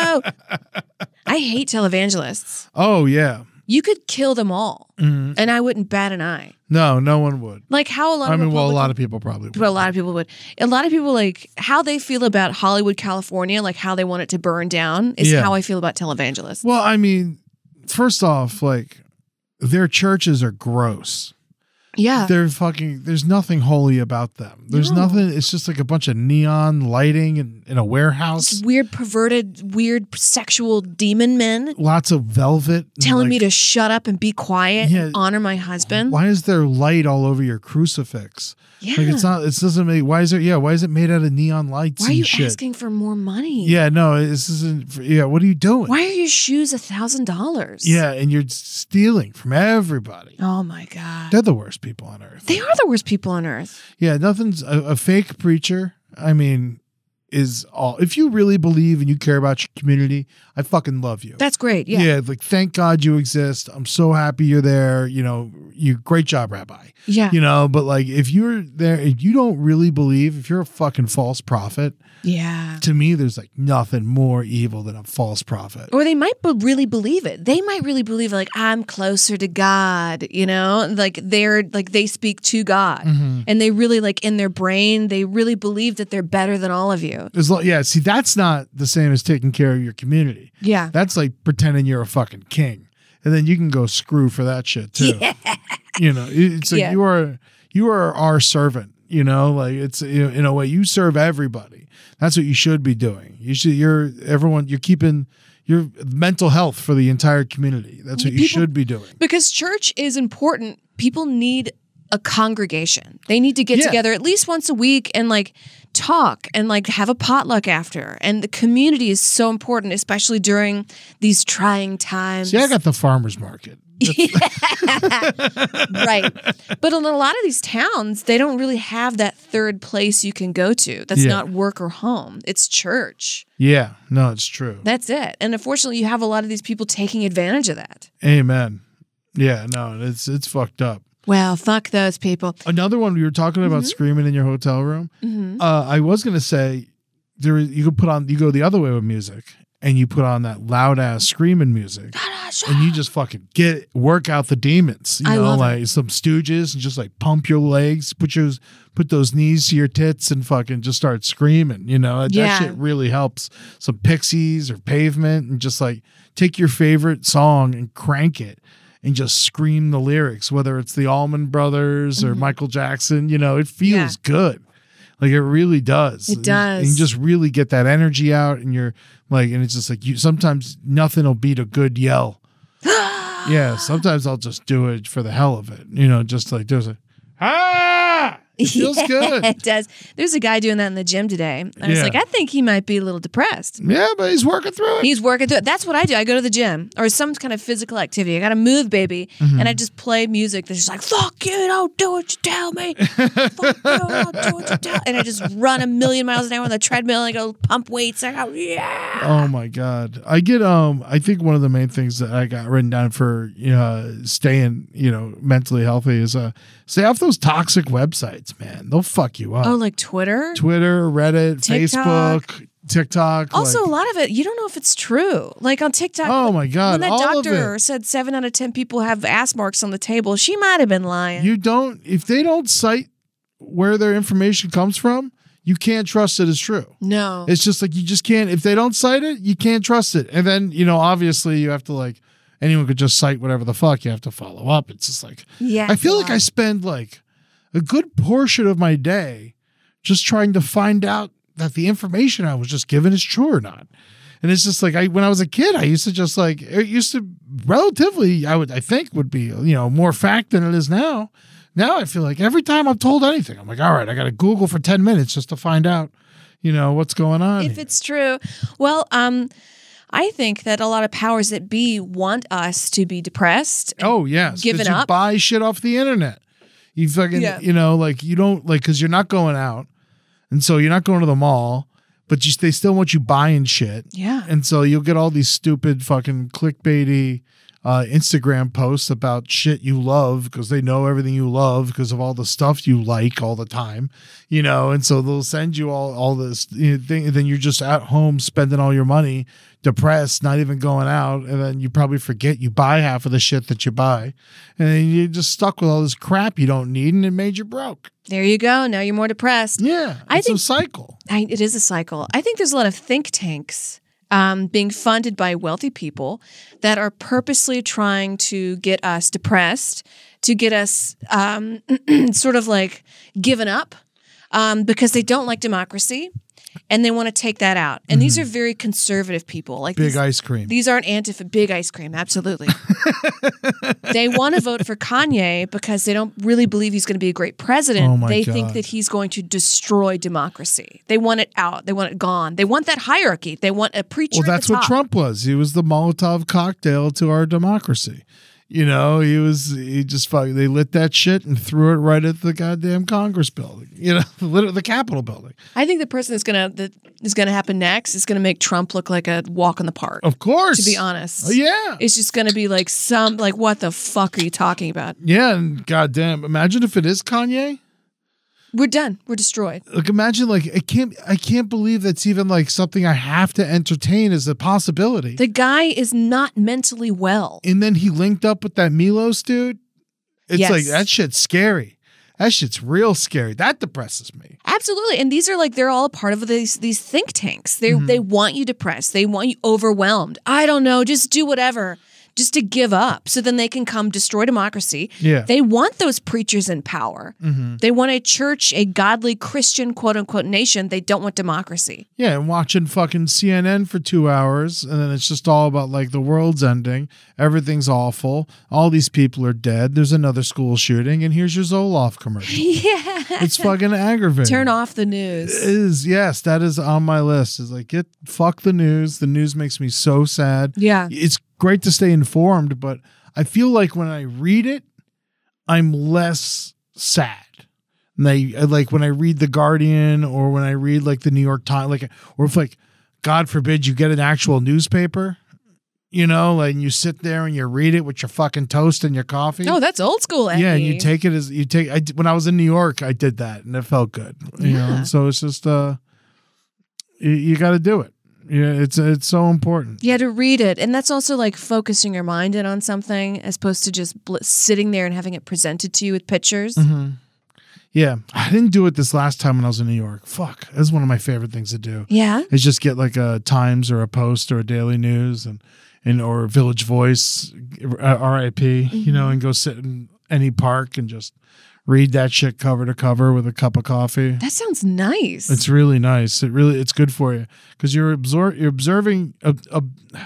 you. I hate televangelists. Oh yeah. You could kill them all Mhm. and I wouldn't bat an eye. No, no one would. Like how a lot I of mean, well, a Republicans- lot of people probably would. But a lot of people would. A lot of people like how they feel about Hollywood, California, like how they want it to burn down is Yeah. how I feel about televangelists. Well, I mean, first off, like their churches are gross. Yeah. They're fucking. There's nothing holy about them. There's No. nothing. It's just like a bunch of neon lighting in, in a warehouse. Just weird, perverted, weird sexual demon men Lots of velvet. and, telling me like, to shut up and be quiet Yeah. and honor my husband. Why is there light all over your crucifix? Yeah. Like it's not. It doesn't make. Why is there? Yeah. Why is it made out of neon lights Why are and you shit? asking for more money? Yeah. No. This isn't. Yeah. What are you doing? Why are your shoes a thousand dollars? Yeah, and you're stealing from everybody. Oh my God. They're the worst people on earth. They are the worst people on earth. Yeah, nothing's a, a fake preacher. I mean, is all. If you really believe and you care about your community, I fucking love you. That's great. Yeah. like thank God you exist. I'm so happy you're there. You know, you great job, Rabbi. Yeah. You know, but like if you're there, if you don't really believe, if you're a fucking false prophet, Yeah. to me, there's like nothing more evil than a false prophet. Or they might be- really believe it. They might really believe like I'm closer to God, you know? Like they're like they speak to God. Mm-hmm. And they really like in their brain, they really believe that they're better than all of you. As lo- yeah, see, that's not the same as taking care of your community. Yeah. That's like pretending you're a fucking king, and then you can go screw for that shit too. Yeah. You know, it's like Yeah. you are you are our servant. You know, like it's you know, in a way you serve everybody. That's what you should be doing. You should you're everyone. You're keeping your mental health for the entire community. That's what you People- should be doing. Because church is important. People need a congregation. They need to get Yeah. together at least once a week and like talk and like have a potluck after. And the community is so important, especially during these trying times. See, I got the farmer's market. Right. But in a lot of these towns, they don't really have that third place you can go to. That's Yeah. not work or home. It's church. Yeah, no, it's true. That's it. And unfortunately, you have a lot of these people taking advantage of that. Amen. Yeah, no, it's it's fucked up. Well, fuck those people. Another one, we were talking about Mhm. screaming in your hotel room. Mm-hmm. Uh, I was gonna say there you could put on you go the other way with music and you put on that loud ass screaming music and you just fucking get work out the demons. You I know, love like some Stooges and just like pump your legs, put your put those knees to your tits and fucking just start screaming. You know, that Yeah. shit really helps. Some Pixies or Pavement and just like take your favorite song and crank it. And just scream the lyrics, whether it's the Allman Brothers or Mhm. Michael Jackson, you know, it feels Yeah. good. Like it really does. It does. And you just really get that energy out and you're like, and it's just like you sometimes nothing will beat a good yell. Yeah. Sometimes I'll just do it for the hell of it. You know, just like there's a ah it feels Yeah, good. It does. There's a guy doing that in the gym today. I was Yeah. like, I think he might be a little depressed. Yeah, but he's working through it. He's working through it. That's what I do. I go to the gym or some kind of physical activity. I got to move, baby. Mm-hmm. And I just play music that's just like, fuck you, don't do what you tell me. Fuck you, don't do what you tell And I just run a million miles an hour on the treadmill and I go pump weights. I go, yeah. Oh my God. I get um I think one of the main things that I got written down for you know staying, you know, mentally healthy is uh stay off those toxic websites, man. They'll fuck you up. Oh, like Twitter? Twitter, Reddit, TikTok. Facebook, TikTok. Also, like, a lot of it, you don't know if it's true. Like on TikTok, oh my God. when that all of doctor it. said seven out of ten people have ass marks on the table, she might have been lying. You don't if they don't cite where their information comes from, you can't trust it as true. no. It's just like you just can't if they don't cite it, you can't trust it. And then, you know, obviously you have to like anyone could just cite whatever the fuck. You have to follow up. It's just like yeah. I feel it's like a I lot. spend like a good portion of my day just trying to find out that the information I was just given is true or not. And it's just like I when I was a kid, I used to just like it used to relatively I would I think would be, you know, more fact than it is now. Now I feel like every time I'm told anything, I'm like, all right, I got to Google for ten minutes just to find out, you know, what's going on. if here. it's true. Well, um, I think that a lot of powers that be want us to be depressed. Oh yes, 'cause given you up. buy shit off the internet. You fucking, Yeah. you know, like you don't like because you're not going out, and so you're not going to the mall, but you they still want you buying shit, Yeah. and so you'll get all these stupid fucking clickbaity uh, Instagram posts about shit you love because they know everything you love because of all the stuff you like all the time, you know, and so they'll send you all all this you know, thing, and then you're just at home spending all your money, depressed, not even going out, and then you probably forget you buy half of the shit that you buy, and then you're just stuck with all this crap you don't need, and it made you broke. There you go. Now you're more depressed. Yeah, I it's think- a cycle. I, it is a cycle. I think there's a lot of think tanks um, being funded by wealthy people that are purposely trying to get us depressed, to get us um, sort of like given up um, because they don't like democracy and they want to take that out. And these are very conservative people. Like Big these, ice cream. These aren't anti big ice cream, absolutely. They want to vote for Kanye because they don't really believe he's going to be a great president. Oh my they God. think that he's going to destroy democracy. They want it out. They want it gone. They want that hierarchy. They want a preacher. Well, at that's the what top. Trump was. He was the Molotov cocktail to our democracy. You know, he was, he just, fucking, they lit that shit and threw it right at the goddamn Congress building, you know, the, the Capitol building. I think the person that's gonna that is gonna happen next is gonna make Trump look like a walk in the park. Of course. To be honest, Oh, yeah. it's just gonna be like some like what the fuck are you talking about? Yeah. And goddamn, imagine if it is Kanye. We're done. We're destroyed. Like, imagine, like, I can't, I can't believe that's even like something I have to entertain as a possibility. The guy is not mentally well. And then he linked up with that Milos dude. It's Yes. like, that shit's scary. That shit's real scary. That depresses me. Absolutely. And these are like they're all a part of these these think tanks. They Mm-hmm. they want you depressed. They want you overwhelmed. I don't know, just do whatever. just to give up so then they can come destroy democracy. Yeah. They want those preachers in power. Mm-hmm. They want a church, a godly Christian quote unquote nation. They don't want democracy. Yeah, and watching fucking C N N for two hours, and then it's just all about like the world's ending, everything's awful, all these people are dead, there's another school shooting, and here's your Zoloft commercial. Yeah. It's fucking aggravating. Turn off the news. It is, yes, that is on my list. Is like, get fuck the news. The news makes me so sad. Yeah. It's great to stay informed, but I feel like when I read it, I'm less sad. And they like when I read The Guardian or when I read like the New York Times, like, or if like, God forbid you get an actual newspaper, you know, like you sit there and you read it with your fucking toast and your coffee. Oh, that's old school. Eddie. Yeah, and you take it as you take. I, when I was in New York, I did that, and it felt good. You Yeah. know, and so it's just uh, you, you got to do it. Yeah, it's it's so important. Yeah, to read it. And that's also like focusing your mind in on something as opposed to just bl- sitting there and having it presented to you with pictures. Mm-hmm. Yeah, I didn't do it this last time when I was in New York. Fuck, that's one of my favorite things to do. Yeah. Is just get like a Times or a Post or a Daily News and and or Village Voice, R I P, Mm-hmm. you know, and go sit in any park and just read that shit cover to cover with a cup of coffee. That sounds nice. It's really nice. It really it's good for you because you're absor- you're observing uh, uh,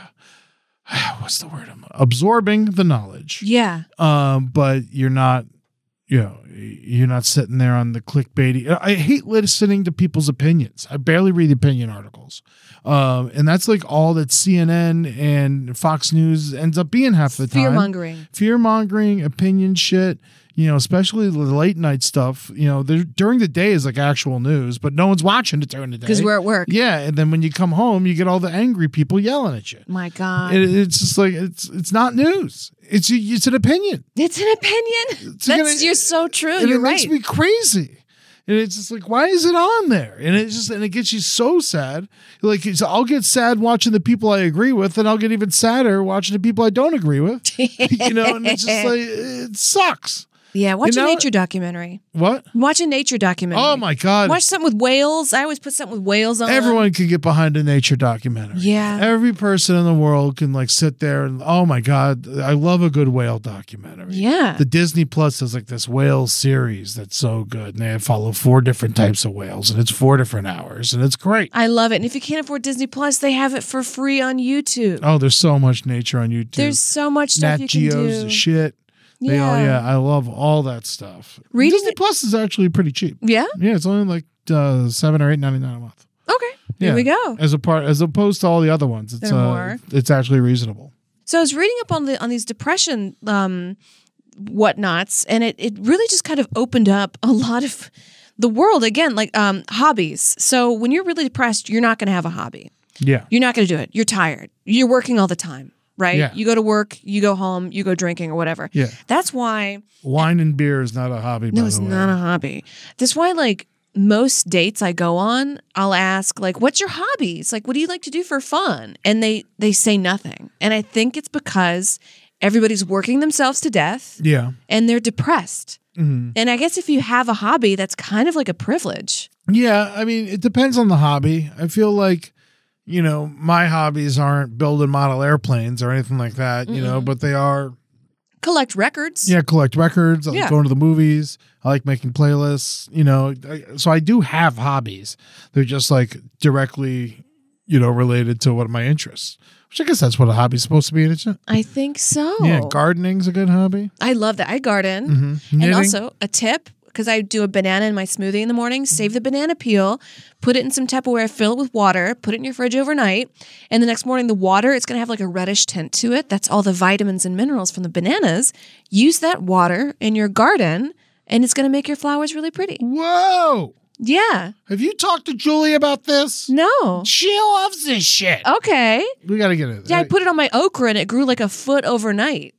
what's the word? Absorbing the knowledge. yeah. Um, but you're not, you know, you're not sitting there on the clickbaity. I hate listening to people's opinions. I barely read opinion articles. Um, and that's like all that C N N and Fox News ends up being half the time. Fear mongering. Fear mongering, opinion shit. You know, especially the late night stuff. You know, during the day is like actual news, but no one's watching it during the day Because we're at work. Yeah, and then when you come home, you get all the angry people yelling at you. My God. It, it's just like it's it's not news. It's it's an opinion. It's an opinion. It's That's gonna- you're so true. And You're it right. makes me crazy. And it's just like, why is it on there? And it's just and it gets you so sad. Like so I'll get sad watching the people I agree with, and I'll get even sadder watching the people I don't agree with. You know, and it's just like it sucks. Yeah, watch You a know- nature documentary. What? Watch a nature documentary. Oh my God. Watch something with whales. I always put something with whales on. Everyone can get behind a nature documentary. Yeah. Every person in the world can like sit there and oh my God, I love a good whale documentary. Yeah. The Disney Plus has like this whale series that's so good. And they follow four different types of whales and it's four different hours and it's great. I love it. And if you can't afford Disney Plus, they have it for free on YouTube. Oh, there's so much nature on YouTube. There's so much stuff Nat you can Geo's do. the shit. They all, yeah, I love all that stuff. Reading Disney it- Plus is actually pretty cheap. Yeah? Yeah, it's only like uh, seven or eight ninety nine a month. Okay. Yeah. Here we go. As a part, as opposed to all the other ones, it's They're uh, more. it's actually reasonable. So I was reading up on the on these depression um, whatnots, and it, it really just kind of opened up a lot of the world again, like um, hobbies. So when you're really depressed, you're not going to have a hobby. Yeah. You're not going to do it. You're tired. You're working all the time, right? Yeah. You go to work, you go home, you go drinking or whatever. Yeah. That's why. Wine and beer is not a hobby. No, by it's the way. not a hobby. That's why, like, most dates I go on, I'll ask, like, what's your hobbies? Like, what do you like to do for fun? And they they say nothing. And I think it's because everybody's working themselves to death Yeah. and they're depressed. Mhm. And I guess if you have a hobby, that's kind of like a privilege. Yeah. I mean, it depends on the hobby. I feel like, you know, my hobbies aren't building model airplanes or anything like that, you know, but they are, Collect records. yeah, collect records. I like Yeah. going to the movies. I like making playlists, you know. I, so I do have hobbies. They're just like directly, you know, related to what my interests, which I guess that's what a hobby's supposed to be, isn't it? I think so. Yeah. Gardening's a good hobby. I love that. I garden. Mm-hmm. And Knitting. also a tip, because I do a banana in my smoothie in the morning, save the banana peel, put it in some Tupperware, fill it with water, put it in your fridge overnight. And the next morning, the water, it's going to have like a reddish tint to it. That's all the vitamins and minerals from the bananas. Use that water in your garden, and it's going to make your flowers really pretty. Whoa. Yeah. Have you talked to Julie about this? No. She loves this shit. Okay. We got to get it. Yeah, I put it on my okra, and it grew like a foot overnight.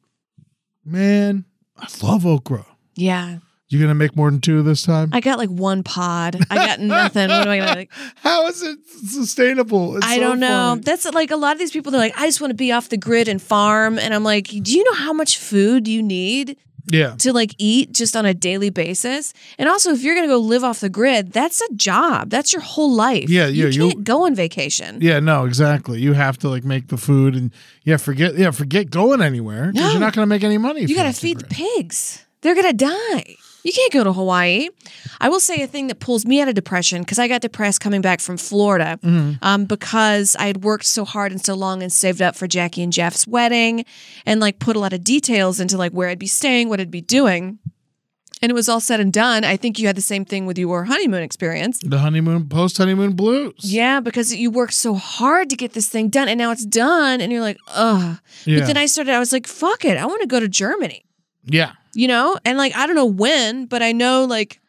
Man, I love okra. Yeah. You gonna make more than two this time? I got like one pod. I got nothing. What am I gonna like? How is it sustainable? It's I so don't know. funny. That's like a lot of these people. They're like, I just want to be off the grid and farm. And I'm like, do you know how much food you need Yeah. to like eat just on a daily basis. And also, if you're going to go live off the grid, that's a job. That's your whole life. Yeah, yeah, You can't you- go on vacation. Yeah, no, exactly. You have to like make the food and yeah, forget yeah, forget going anywhere because No. you're not going to make any money. if You got to off the feed the grid. pigs. They're going to die. You can't go to Hawaii. I will say a thing that pulls me out of depression because I got depressed coming back from Florida Mm-hmm. um, because I had worked so hard and so long and saved up for Jackie and Jeff's wedding and like put a lot of details into like where I'd be staying, what I'd be doing. And it was all said and done. I think you had the same thing with your honeymoon experience. The honeymoon, post honeymoon blues. Yeah, because you worked so hard to get this thing done and now it's done and you're like, ugh. Yeah. But then I started, I was like, fuck it. I want to go to Germany. Yeah. You know, and like, I don't know when, but I know like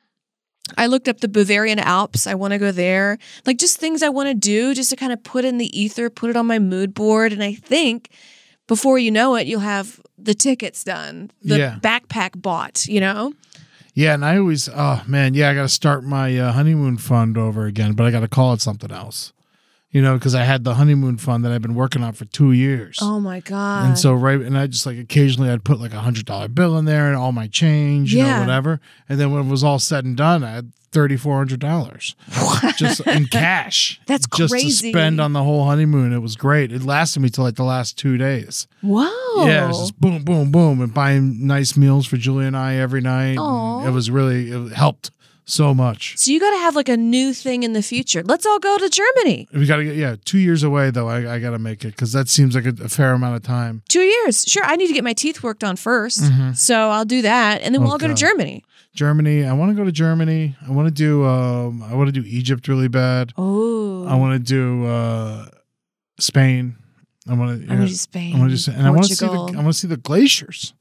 I looked up the Bavarian Alps. I want to go there. Like just things I want to do just to kind of put in the ether, put it on my mood board. And I think before you know it, you'll have the tickets done, the Yeah. backpack bought, you know? Yeah, and I always, oh man, yeah, I got to start my uh, honeymoon fund over again, but I got to call it something else, you know, because I had the honeymoon fund that I've been working on for two years. Oh my God. And so, right, and I just like occasionally I'd put like a hundred dollar bill in there and all my change, you Yeah. know, whatever. And then when it was all said and done, I had thirty four hundred dollars just in cash. That's just crazy. to spend on the whole honeymoon. It was great. It lasted me till like the last two days. Whoa. Yeah, it was just boom, boom, boom, and buying nice meals for Julia and I every night. Aw. And it was really it helped so much. So you got to have like a new thing in the future. Let's all go to Germany. We got to get yeah two years away though. I, I got to make it because that seems like a, a fair amount of time. Two years. Sure. I need to get my teeth worked on first. So I'll do that. And then we'll Oh, all go to God. Germany. Germany. I want to go to Germany. I want to do. Um, I want to do Egypt really bad. Oh. I want to do uh, Spain. I want to. I want to do Spain. I want to do, and I want to see the. Portugal. I want to see the glaciers.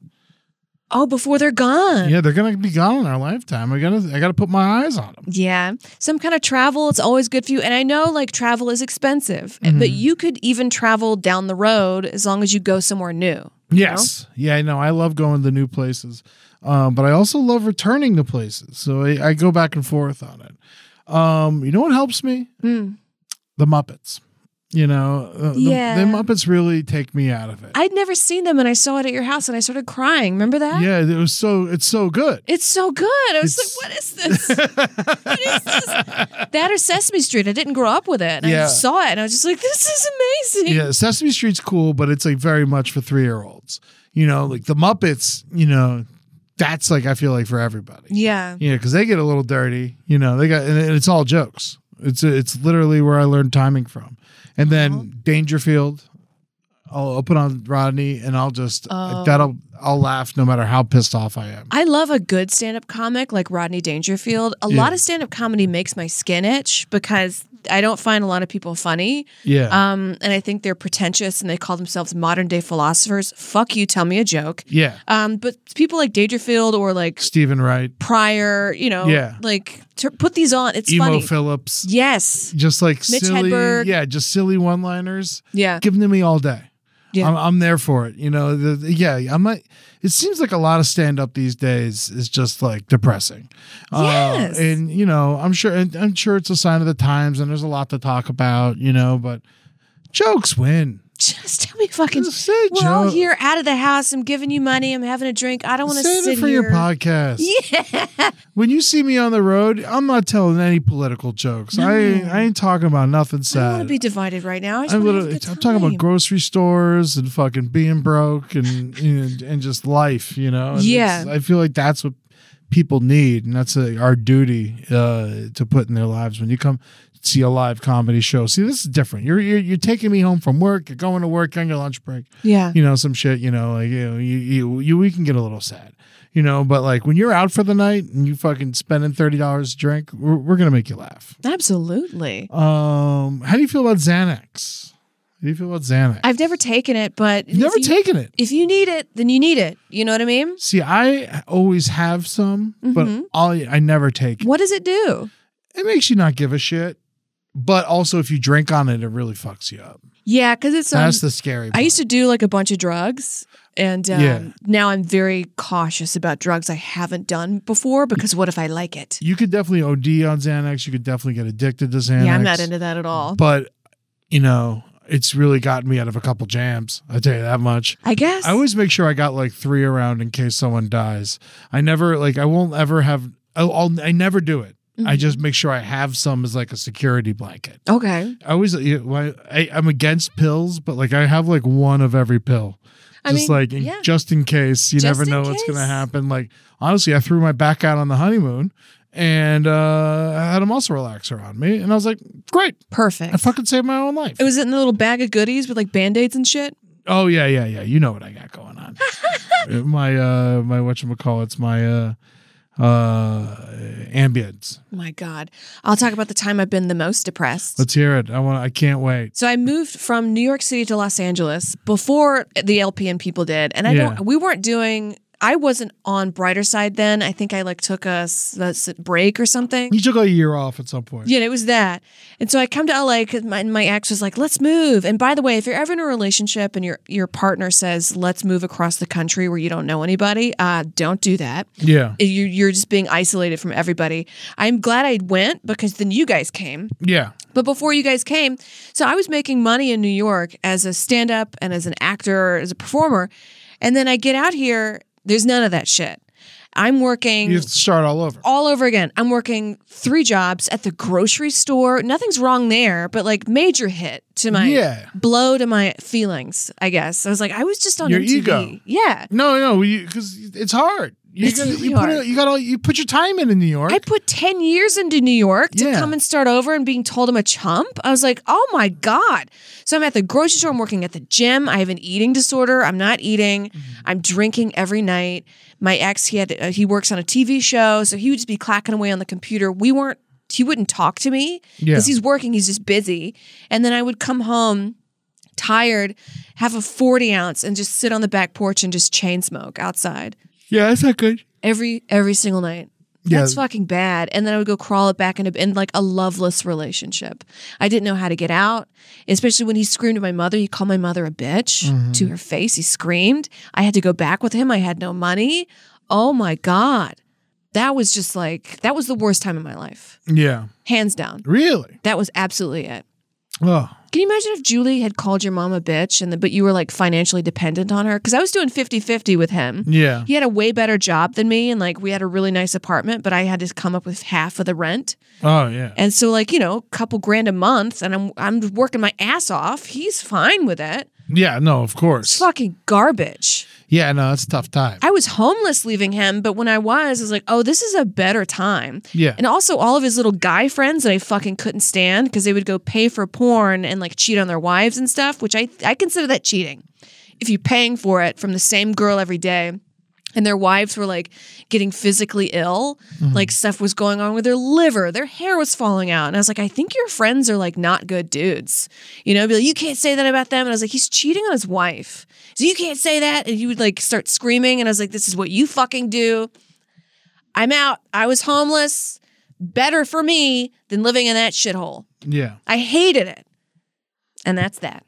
Oh, before they're gone. Yeah, they're gonna be gone in our lifetime. I gotta. I gotta put my eyes on them. Yeah. Some kind of travel, it's always good for you. And I know like travel is expensive, Mm-hmm. but you could even travel down the road as long as you go somewhere new. Yes. Yeah, I know. I love going to new places. Um, but I also love returning to places. So I, I go back and forth on it. Um, you know what helps me? Hmm. The Muppets. You know, uh, the, Yeah. the Muppets really take me out of it. I'd never seen them and I saw it at your house and I started crying. Remember that? Yeah, it was so, it's so good. It's so good. I was It's- like, what is this? What is this? That or Sesame Street. I didn't grow up with it. And I Yeah. just saw it and I was just like, this is amazing. Yeah, Sesame Street's cool, but it's like very much for three year olds. You know, like the Muppets, you know, that's like, I feel like for everybody. Yeah. Yeah, because they get a little dirty. You know, they got, and it's all jokes. It's it's literally where I learned timing from. And then Uh-huh. Dangerfield, I'll, I'll put on Rodney, and I'll just Oh. that'll I'll laugh no matter how pissed off I am. I love a good stand-up comic like Rodney Dangerfield. A Yeah. lot of stand-up comedy makes my skin itch because I don't find a lot of people funny. Yeah, Um, and I think they're pretentious and they call themselves modern-day philosophers. Fuck you, tell me a joke. yeah. Um, but people like Dangerfield or like Stephen Wright, Pryor, you know, Yeah. like to put these on. It's Emo funny. Phillips, Yes. just like Mitch silly, Hedberg. yeah, just silly one liners. Yeah. Give them to me all day. Yeah. I'm, I'm there for it. You know, the, the- yeah, I'm like, it seems like a lot of stand up these days is just like depressing. Yes. Uh, and, you know, I'm sure, and I'm sure it's a sign of the times and there's a lot to talk about, you know, but jokes win. Just tell me fucking. Just say We're all joke. here out of the house. I'm giving you money. I'm having a drink. I don't want to Save sit it for here. your podcast. Yeah. When you see me on the road, I'm not telling any political jokes. I, ain't, I ain't talking about nothing I don't sad. want to be divided right now. I just I'm want to have a literally good I'm talking about time. grocery stores and fucking being broke and you know, and just life, you know. And Yeah. it's- I feel like that's what people need, and that's uh our duty uh, to put in their lives. When you come see a live comedy show, see this is different. You're you're, you're taking me home from work. You're going to work on your lunch break. Yeah. You know, some shit. You know, like you know, you, you you we can get a little sad. You know, but like when you're out for the night and you fucking spending thirty dollars a drink, we're, we're gonna make you laugh. Absolutely. Um, how do you feel about Xanax? How do you feel about Xanax? I've never taken it, but You've never if you, taken it. If you need it, then you need it. You know what I mean? See, I always have some, but Mhm. all I never take it. What does it do? It makes you not give a shit, but also if you drink on it, it really fucks you up. Yeah, because it's. Um, That's the scary part. I used to do like a bunch of drugs, and um, Yeah. now I'm very cautious about drugs I haven't done before because what if I like it? You could definitely O D on Xanax. You could definitely get addicted to Xanax. Yeah, I'm not into that at all. But, you know, it's really gotten me out of a couple jams. I tell you that much. I guess. I always make sure I got like three around in case someone dies. I never like I won't ever have. I'll, I'll I never do it. Mm-hmm. I just make sure I have some as like a security blanket. Okay. I always you know, I, I'm against pills, but like I have like one of every pill. I just mean, like in, yeah. just in case. You just never know what's going to happen. Like honestly, I threw my back out on the honeymoon. And uh, I had a muscle relaxer on me. And I was like, great. Perfect. I fucking saved my own life. It was in a little bag of goodies with like Band-Aids and shit? Oh, yeah, yeah, yeah. You know what I got going on. my, uh, my whatchamacallit's my uh, uh, ambience. My God. I'll talk about the time I've been the most depressed. Let's hear it. I want. I can't wait. So I moved from New York City to Los Angeles before the L P N people did. And I Yeah. don't, we weren't doing... I wasn't on Brighter Side then. I think I like took a, a break or something. You took a year off at some point. Yeah, it was that. And so I come to L A because my, my ex was like, let's move. And by the way, if you're ever in a relationship and your your partner says, let's move across the country where you don't know anybody, uh, don't do that. Yeah. You, you're just being isolated from everybody. I'm glad I went because then you guys came. Yeah. But before you guys came, so I was making money in New York as a stand-up and as an actor, as a performer. And then I get out here. There's none of that shit. I'm working... You have to start all over. All over again. I'm working three jobs at the grocery store. Nothing's wrong there, but like major hit to my... Yeah. Blow to my feelings, I guess. I was like, I was just on Your M T V. ego. Yeah. No, no, because it's hard. You It's gotta, really you put hard. it, you got all you put your time in in New York. I put ten years into New York to Yeah. come and start over and being told I'm a chump. I was like, oh my God. So I'm at the grocery store. I'm working at the gym. I have an eating disorder. I'm not eating. Mm-hmm. I'm drinking every night. My ex, he had uh, he works on a T V show. So he would just be clacking away on the computer. We weren't, he wouldn't talk to me because Yeah. he's working. He's just busy. And then I would come home tired, have a forty ounce and just sit on the back porch and just chain smoke outside. Yeah, that's not good. Every every single night. Yeah. That's fucking bad. And then I would go crawl it back into in like a loveless relationship. I didn't know how to get out, especially when he screamed at my mother. He called my mother a bitch Mm-hmm. to her face. He screamed. I had to go back with him. I had no money. Oh my God. That was just like, that was the worst time of my life. Yeah. Hands down. Really? That was absolutely it. Oh. Can you imagine if Julie had called your mom a bitch and the, but you were like financially dependent on her? Because I was doing fifty-fifty with him. Yeah. He had a way better job than me and like we had a really nice apartment, but I had to come up with half of the rent. Oh yeah. And so like, you know, a couple grand a month and I'm I'm working my ass off. He's fine with it. Yeah, no, of It's course. fucking garbage. Yeah, no, it's a tough time. I was homeless leaving him, but when I was, I was like, oh, this is a better time. Yeah. And also all of his little guy friends that I fucking couldn't stand because they would go pay for porn and like cheat on their wives and stuff, which I, I consider that cheating. If you're paying for it from the same girl every day and their wives were like getting physically ill, Mm-hmm. like stuff was going on with their liver, their hair was falling out. And I was like, I think your friends are like not good dudes. You know, be like, you can't say that about them. And I was like, he's cheating on his wife. So you can't say that. And you would like start screaming. And I was like, this is what you fucking do. I'm out. I was homeless. Better for me than living in that shithole. Yeah. I hated it. And that's that.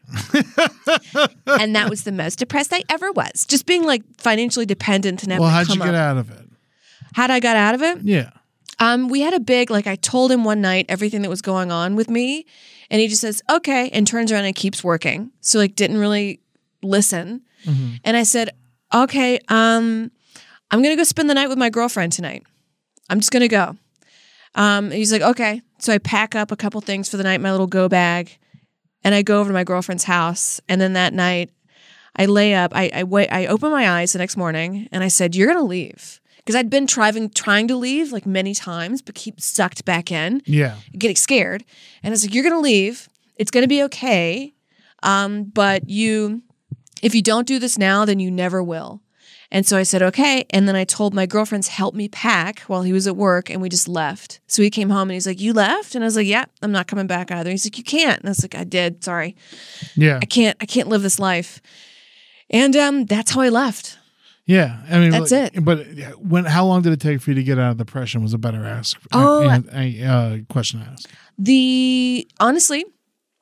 And that was the most depressed I ever was. Just being like financially dependent and having Well, to how'd you come get up. out of it? How'd I got out of it? Yeah. Um, we had a big, like I told him one night everything that was going on with me. And he just says, okay, and turns around and keeps working. So like didn't really listen. Mm-hmm. And I said, okay, um, I'm going to go spend the night with my girlfriend tonight. I'm just going to go. Um, and he's like, okay. So I pack up a couple things for the night, my little go bag, and I go over to my girlfriend's house. And then that night I lay up, I, I wait, I open my eyes the next morning and I said, you're going to leave. Because I'd been trying, trying to leave like many times, but keep sucked back in, Yeah. getting scared. And I was like, you're going to leave. It's going to be okay. Um, but you, if you don't do this now, then you never will. And so I said, okay. And then I told my girlfriends, help me pack while he was at work. And we just left. So he came home and he's like, you left? And I was like, yeah, I'm not coming back either. He's like, you can't. And I was like, I did. Sorry. Yeah. I can't, I can't live this life. And um, that's how I left. Yeah. I mean, That's like, it. But when, how long did it take for you to get out of depression was a better ask. Oh, uh, uh, question to ask. The, honestly,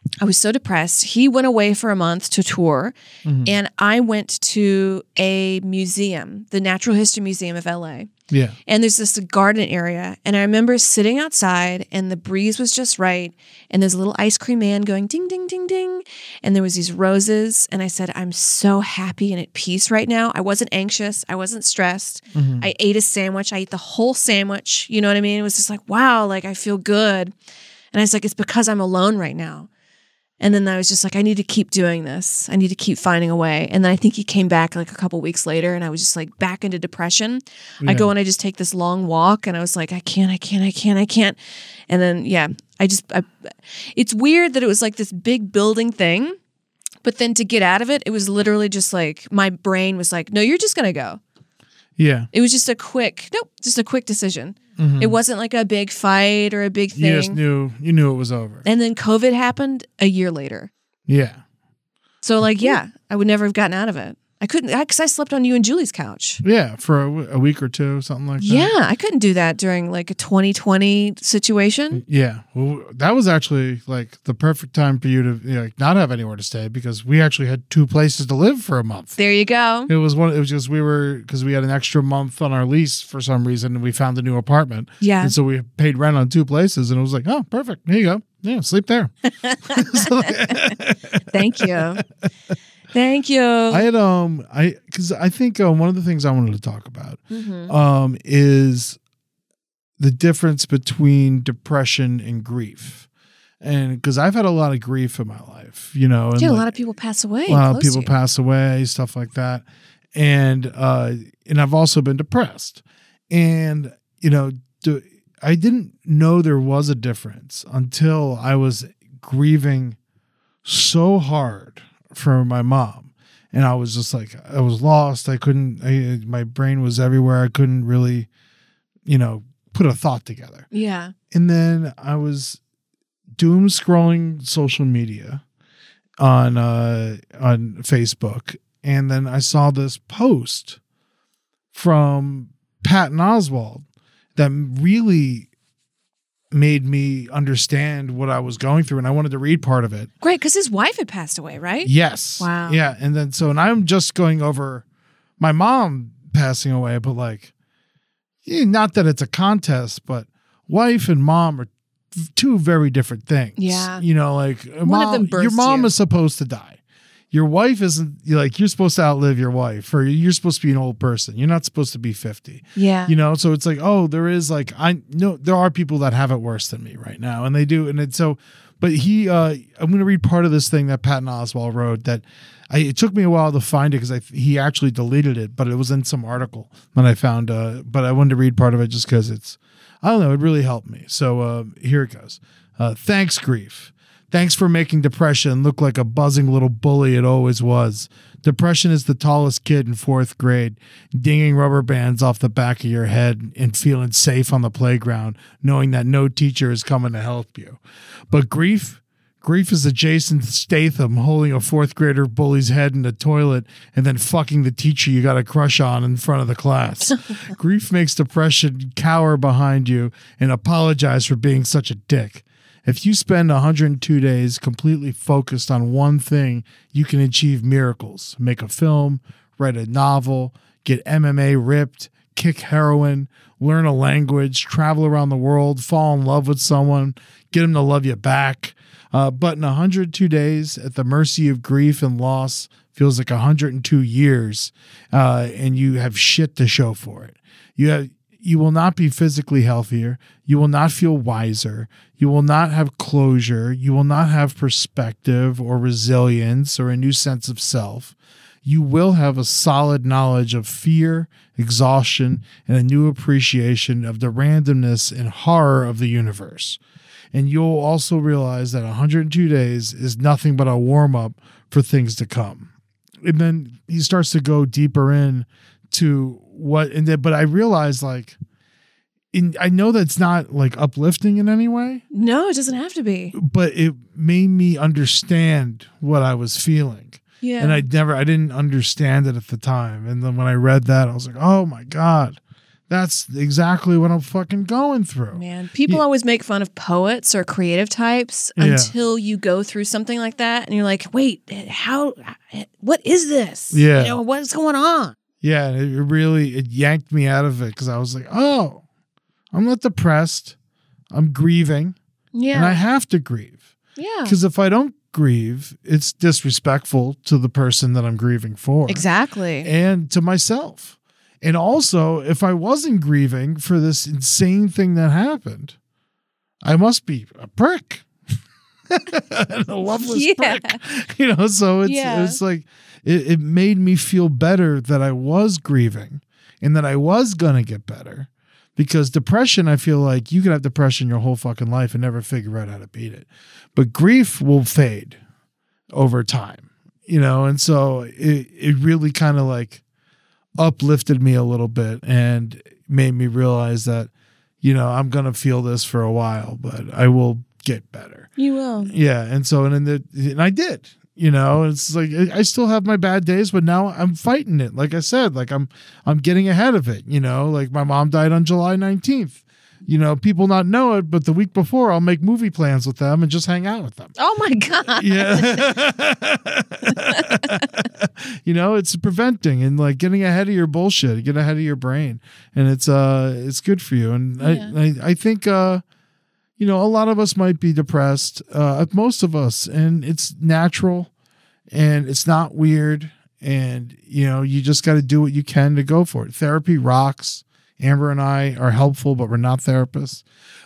I was so depressed. He went away for a month to tour, Mhm. and I went to a museum, the Natural History Museum of L A. Yeah. And there's this garden area. And I remember sitting outside and the breeze was just right. And there's a little ice cream man going ding, ding, ding, ding. And there was these roses. And I said, I'm so happy and at peace right now. I wasn't anxious. I wasn't stressed. Mhm. I ate a sandwich. I ate the whole sandwich. You know what I mean? It was just like, wow, like I feel good. And I was like, it's because I'm alone right now. And then I was just like, I need to keep doing this. I need to keep finding a way. And then I think he came back like a couple weeks later and I was just like back into depression. Yeah. I go and I just take this long walk and I was like, I can't, I can't, I can't, I can't. And then, yeah, I just, I, it's weird that it was like this big building thing. But then to get out of it, it was literally just like, my brain was like, no, you're just going to go. Yeah. It was just a quick, nope, just a quick decision. Mhm. It wasn't like a big fight or a big thing. You just knew, you knew it was over. And then COVID happened a year later. Yeah. So like, yeah, I would never have gotten out of it. I couldn't, because I, I slept on you and Julie's couch. Yeah. For a, w- a week or two, something like that. Yeah, I couldn't do that during like a twenty twenty situation. Yeah. Well, that was actually like the perfect time for you to, you know, like not have anywhere to stay because we actually had two places to live for a month. There you go. It was one. It was just we were because we had an extra month on our lease for some reason, and we found a new apartment. Yeah. and so we paid rent on two places, and it was like, oh, perfect. There you go. Yeah, sleep there. So- Thank you. Thank you. I had um, I because I think um, one of the things I wanted to talk about Mhm. um is the difference between depression and grief, and because I've had a lot of grief in my life, you know, and Yeah, a like- lot of people pass away. a lot of close people to you. pass away, stuff like that. And uh and I've also been depressed. And you know, do, I didn't know there was a difference until I was grieving so hard for my mom. And I was just like I was lost. I couldn't I, my brain was everywhere. I couldn't really, you know, put a thought together. Yeah. And then I was doom scrolling social media on uh on Facebook, and then I saw this post from Patton Oswalt that really made me understand what I was going through, and I wanted to read part of it. Great, because his wife had passed away, right? Yes. Wow. Yeah, and then so and I'm just going over my mom passing away, but like yeah, not that it's a contest, but wife and mom are two very different things. Yeah. You know, like One mom, of them births your mom you. is supposed to die. Your wife isn't you're like you're supposed to outlive your wife, or you're supposed to be an old person. You're not supposed to be fifty. Yeah. You know, so it's like, oh, there is like I know there are people that have it worse than me right now, and they do, and it's so. But he, uh, I'm going to read part of this thing that Patton Oswalt wrote. That I, it took me a while to find it because I he actually deleted it, but it was in some article that I found. Uh, but I wanted to read part of it just because it's, I don't know, it really helped me. So uh, here it goes. Uh, thanks, grief. Thanks for making depression look like a buzzing little bully it always was. Depression is the tallest kid in fourth grade, dinging rubber bands off the back of your head and feeling safe on the playground, knowing that no teacher is coming to help you. But grief, grief is a Jason Statham holding a fourth grader bully's head in the toilet and then fucking the teacher you got a crush on in front of the class. Grief makes depression cower behind you and apologize for being such a dick. If you spend one hundred two days completely focused on one thing, you can achieve miracles. Make a film, write a novel, get M M A ripped, kick heroin, learn a language, travel around the world, fall in love with someone, get them to love you back. Uh, but in one hundred two days, at the mercy of grief and loss, feels like one hundred two years, uh, and you have shit to show for it. You have... You will not be physically healthier. You will not feel wiser. You will not have closure. You will not have perspective or resilience or a new sense of self. You will have a solid knowledge of fear, exhaustion, and a new appreciation of the randomness and horror of the universe. And you'll also realize that one hundred two days is nothing but a warm-up for things to come. And then he starts to go deeper in to what, and then, but I realized like, in, I know that's not like uplifting in any way, No, it doesn't have to be. but it made me understand what I was feeling. Yeah. And I never, I didn't understand it at the time. And then when I read that, I was like, oh my God, That's exactly what I'm fucking going through. Man, people Yeah. always make fun of poets or creative types Yeah. until you go through something like that and you're like, wait, how, what is this? Yeah. You know, what's going on? Yeah, it really it yanked me out of it because I was like, oh, I'm not depressed. I'm grieving, Yeah. and I have to grieve. yeah. Because if I don't grieve, it's disrespectful to the person that I'm grieving for. Exactly. And to myself. And also, if I wasn't grieving for this insane thing that happened, I must be a prick. a loveless Yeah. prick. You know, so it's Yeah. it's like it, it made me feel better that I was grieving and that I was gonna get better. Because depression, I feel like you can have depression your whole fucking life and never figure out how to beat it. But grief will fade over time, you know, and so it, it really kind of like uplifted me a little bit and made me realize that, you know, I'm going to feel this for a while, but I will get better. You will. Yeah. And so, and, then the, and I did. You know, it's like I still have my bad days, but now I'm fighting it. Like I said, like I'm I'm getting ahead of it. You know, like my mom died on July nineteenth. You know, people not know it, but the week before I'll make movie plans with them and just hang out with them. Oh my God. Yeah. You know, it's preventing and like getting ahead of your bullshit, get ahead of your brain. And it's uh it's good for you. And Yeah. I, I I think uh you know, a lot of us might be depressed, uh, most of us, and it's natural and it's not weird. And, you know, you just got to do what you can to go for it. Therapy rocks. Amber and I are helpful, but we're not therapists.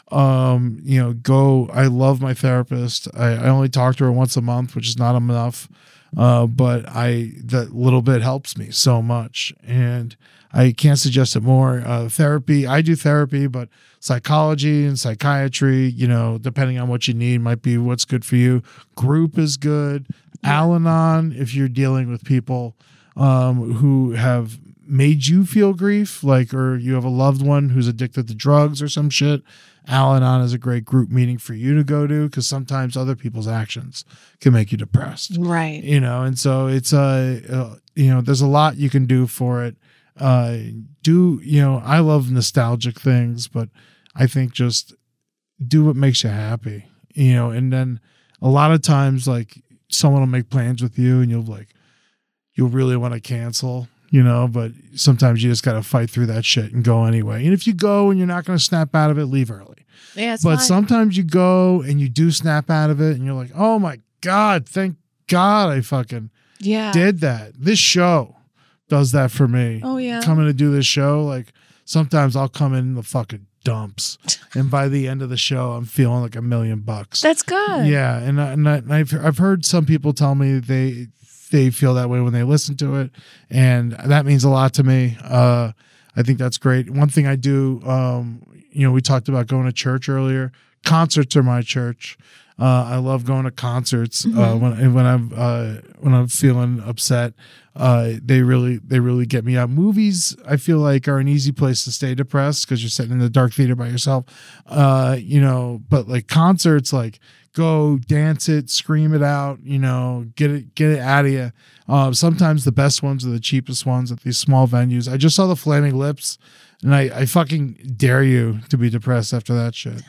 Um, you know, go, I love my therapist. I, I only talk to her once a month, which is not enough. Uh, but I, that little bit helps me so much. And I can't suggest it more. Uh, therapy, I do therapy, but psychology and psychiatry, you know, depending on what you need, might be what's good for you. Group is good. Al-Anon, if you're dealing with people um, who have made you feel grief, like, or you have a loved one who's addicted to drugs or some shit, Al-Anon is a great group meeting for you to go to because sometimes other people's actions can make you depressed. Right. You know, and so it's, uh, uh you know, there's a lot you can do for it. Uh, do, you know, I love nostalgic things, but I think just do what makes you happy, you know, and then a lot of times, like, someone will make plans with you and you'll like, you'll really want to cancel, you know, but sometimes you just got to fight through that shit and go anyway. And if you go and you're not going to snap out of it, leave early. Yeah, it's But fine. sometimes you go and you do snap out of it and you're like, oh my God, thank God I fucking yeah. did that. This show does that for me. Oh, yeah. Coming to do this show, like sometimes I'll come in the fucking dumps and by the end of the show I'm feeling like a million bucks. That's good. Yeah, and, I, and, I, and I've I've heard some people tell me they they feel that way when they listen to it, and that means a lot to me. Uh, I think that's great. One thing I do, um, you know, we talked about going to church earlier. Concerts are my church. Uh, I love going to concerts Mm-hmm. uh, when when I'm uh, when I'm feeling upset. Uh, they really they really get me out. Movies, I feel like, are an easy place to stay depressed because you're sitting in the dark theater by yourself. Uh, you know, but like concerts, like go dance it, scream it out. You know, get it get it out of you. Uh, sometimes the best ones are the cheapest ones at these small venues. I just saw the Flaming Lips, and I, I fucking dare you to be depressed after that shit.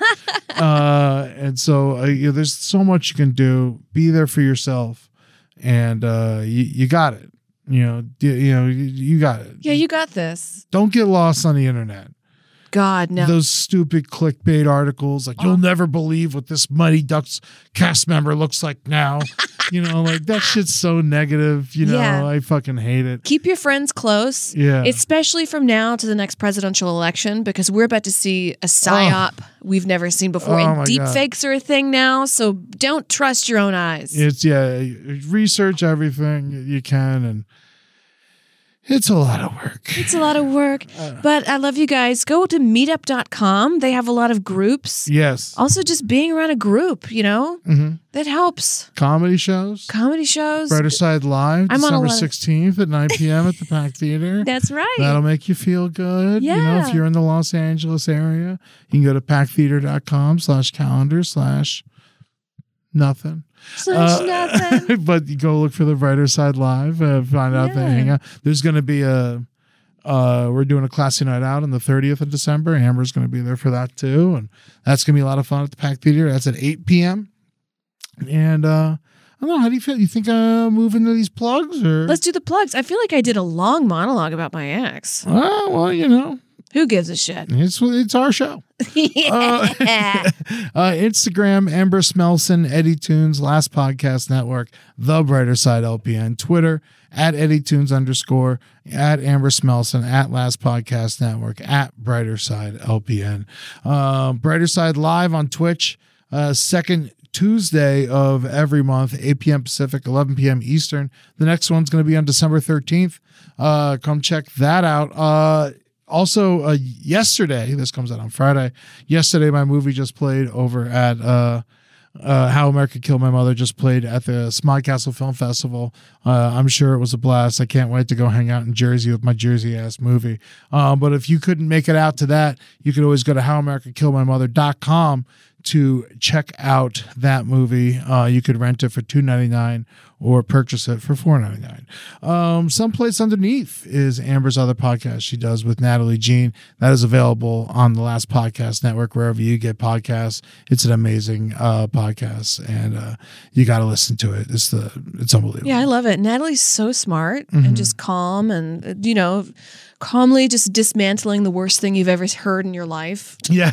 uh, and so uh, you know, there's so much you can do. Be there for yourself, and uh, you you got it. You know, you, you know, you, you got it. Yeah, you got this. Don't get lost on the internet. God, no. Those stupid clickbait articles, like, you'll never believe what this Mighty Ducks cast member looks like now. You know, like, that shit's so negative. You know, Yeah. I fucking hate it. Keep your friends close. Yeah. Especially from now to the next presidential election, because we're about to see a psyop we've never seen before. Oh, and my deep God. fakes are a thing now, so don't trust your own eyes. It's, yeah, research everything you can, and it's a lot of work. It's a lot of work, but I love you guys. Go to meetup dot com. They have a lot of groups. Yes. Also, just being around a group, you know, hmm that helps. Comedy shows. Comedy shows. Brighter Side Live, I'm on a December lot of- sixteenth at nine p.m. at the Pack Theater. That's right. That'll make you feel good. You know, Yeah. if you're in the Los Angeles area, you can go to packtheater.com slash calendar slash nothing. Slash Uh, nothing. But you go look for the Brighter Side Live, uh, find out the Yeah. hangout. There's going to be a Uh, we're doing a classy night out on the thirtieth of December. Amber's going to be there for that too. And that's going to be a lot of fun at the Pack Theater. That's at eight p.m. And uh, I don't know. How do you feel? You think I'll move into these plugs? Or Let's do the plugs. I feel like I did a long monologue about my ex. Oh, well, you know. Who gives a shit? It's it's our show. Yeah. Uh, uh, Instagram, Amber Smelson, Eddie Tunes, Last Podcast Network, The Brighter Side L P N. Twitter, at Eddie Tunes underscore, at Amber Smelson, at Last Podcast Network, at Brighter Side L P N. Uh, Brighter Side Live on Twitch, uh, second Tuesday of every month, eight p.m. Pacific, eleven p.m. Eastern. The next one's going to be on December thirteenth. Uh, come check that out. Uh, Also, uh, yesterday, this comes out on Friday, yesterday my movie just played over at uh, uh, How America Killed My Mother, just played at the Smod Castle Film Festival. Uh, I'm sure it was a blast. I can't wait to go hang out in Jersey with my Jersey-ass movie. Um, but if you couldn't make it out to that, you could always go to how america killed my mother dot com to check out that movie. Uh, you could rent it for two dollars and ninety-nine cents or purchase it for four dollars and ninety-nine cents. Um, someplace underneath is Amber's other podcast she does with Natalie Jean. That is available on the Last Podcast Network, wherever you get podcasts. It's an amazing uh, podcast, and uh, you got to listen to it. It's the it's unbelievable. Yeah, I love it. Natalie's so smart Mm-hmm. and just calm and, you know, calmly just dismantling the worst thing you've ever heard in your life. Yeah.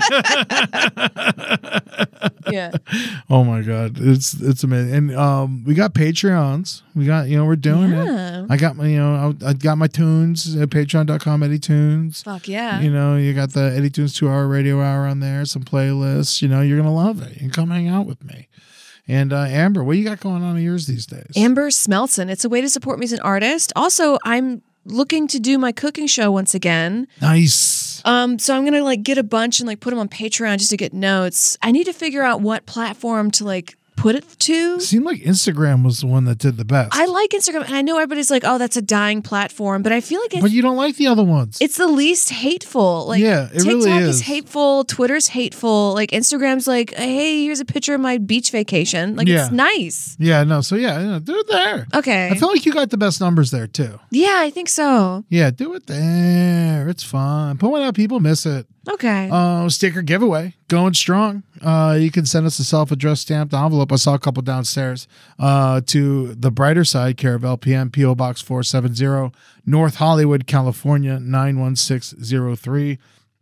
Yeah. Oh my God. It's it's amazing. And um we got Patreons. We got, you know, we're doing Yeah. it. I got my, you know, I, I got my tunes at patreon dot com, Eddie Tunes. Fuck yeah. You know, you got the Eddie Tunes two hour radio hour on there, some playlists. You know, you're gonna love it. You can come hang out with me. And uh, Amber, what you got going on in yours these days? Amber Smelson. It's a way to support me as an artist. Also, I'm looking to do my cooking show once again. Nice. Um, so I'm gonna like get a bunch and like put them on Patreon just to get notes. I need to figure out what platform to like put it to. Seemed like Instagram was the one that did the best. I like Instagram, and I know everybody's like, "Oh, that's a dying platform," but I feel like it's, but you don't like the other ones. it's the least hateful. Like, Yeah, it TikTok really is is. hateful. Twitter's hateful. Like, Instagram's like, "Hey, here's a picture of my beach vacation." Like, Yeah. it's nice. Yeah, no. So yeah, yeah, do it there. Okay. I feel like you got the best numbers there too. Yeah, I think so. Yeah, do it there. It's fun. Put one out. People miss it. Okay. Uh, sticker giveaway going strong. Uh, you can send us a self-addressed stamped envelope. I saw a couple downstairs. Uh, to the Brighter Side, care of L P M, P O Box four seventy, North Hollywood, California nine one six zero three.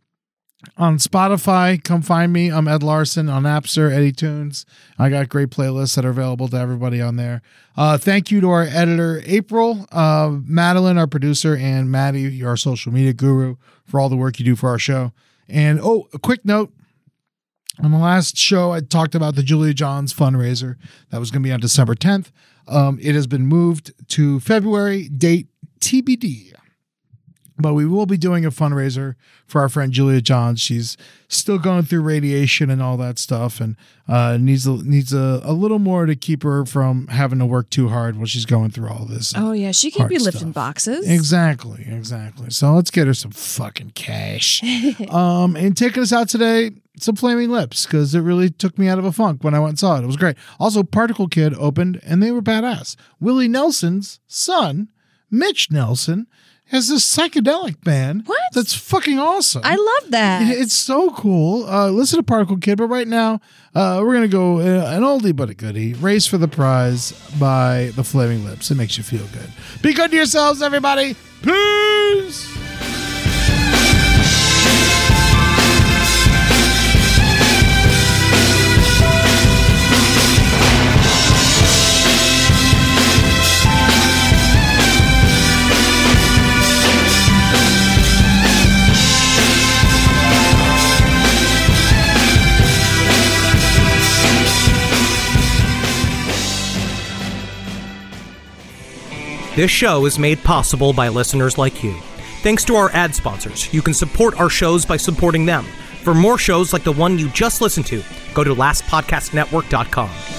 On Spotify, come find me. I'm Ed Larson. On Napster, Eddie Tunes. I got great playlists that are available to everybody on there. Uh, thank you to our editor, April, uh, Madeline, our producer, and Maddie, our social media guru, for all the work you do for our show. And, oh, a quick note. On the last show, I talked about the Julia Johns fundraiser that was going to be on December tenth. Um, it has been moved to February, date T B D. But we will be doing a fundraiser for our friend Julia Johns. She's still going through radiation and all that stuff, and uh, needs a, needs a, a little more to keep her from having to work too hard while she's going through all this. oh yeah, she can't hard be lifting stuff. boxes. Exactly, exactly. So let's get her some fucking cash. um, and taking us out today, some Flaming Lips, because it really took me out of a funk when I went and saw it. It was great. Also, Particle Kid opened, and they were badass. Willie Nelson's son, Mitch Nelson, has this psychedelic band. What? That's fucking awesome. I love that. It- It's so cool. Uh, listen to Particle Kid, but right now uh, we're going to go uh, an oldie but a goodie. Race for the Prize by the Flaming Lips. It makes you feel good. Be good to yourselves, everybody. Peace. This show is made possible by listeners like you. Thanks to our ad sponsors, you can support our shows by supporting them. For more shows like the one you just listened to, go to last podcast network dot com.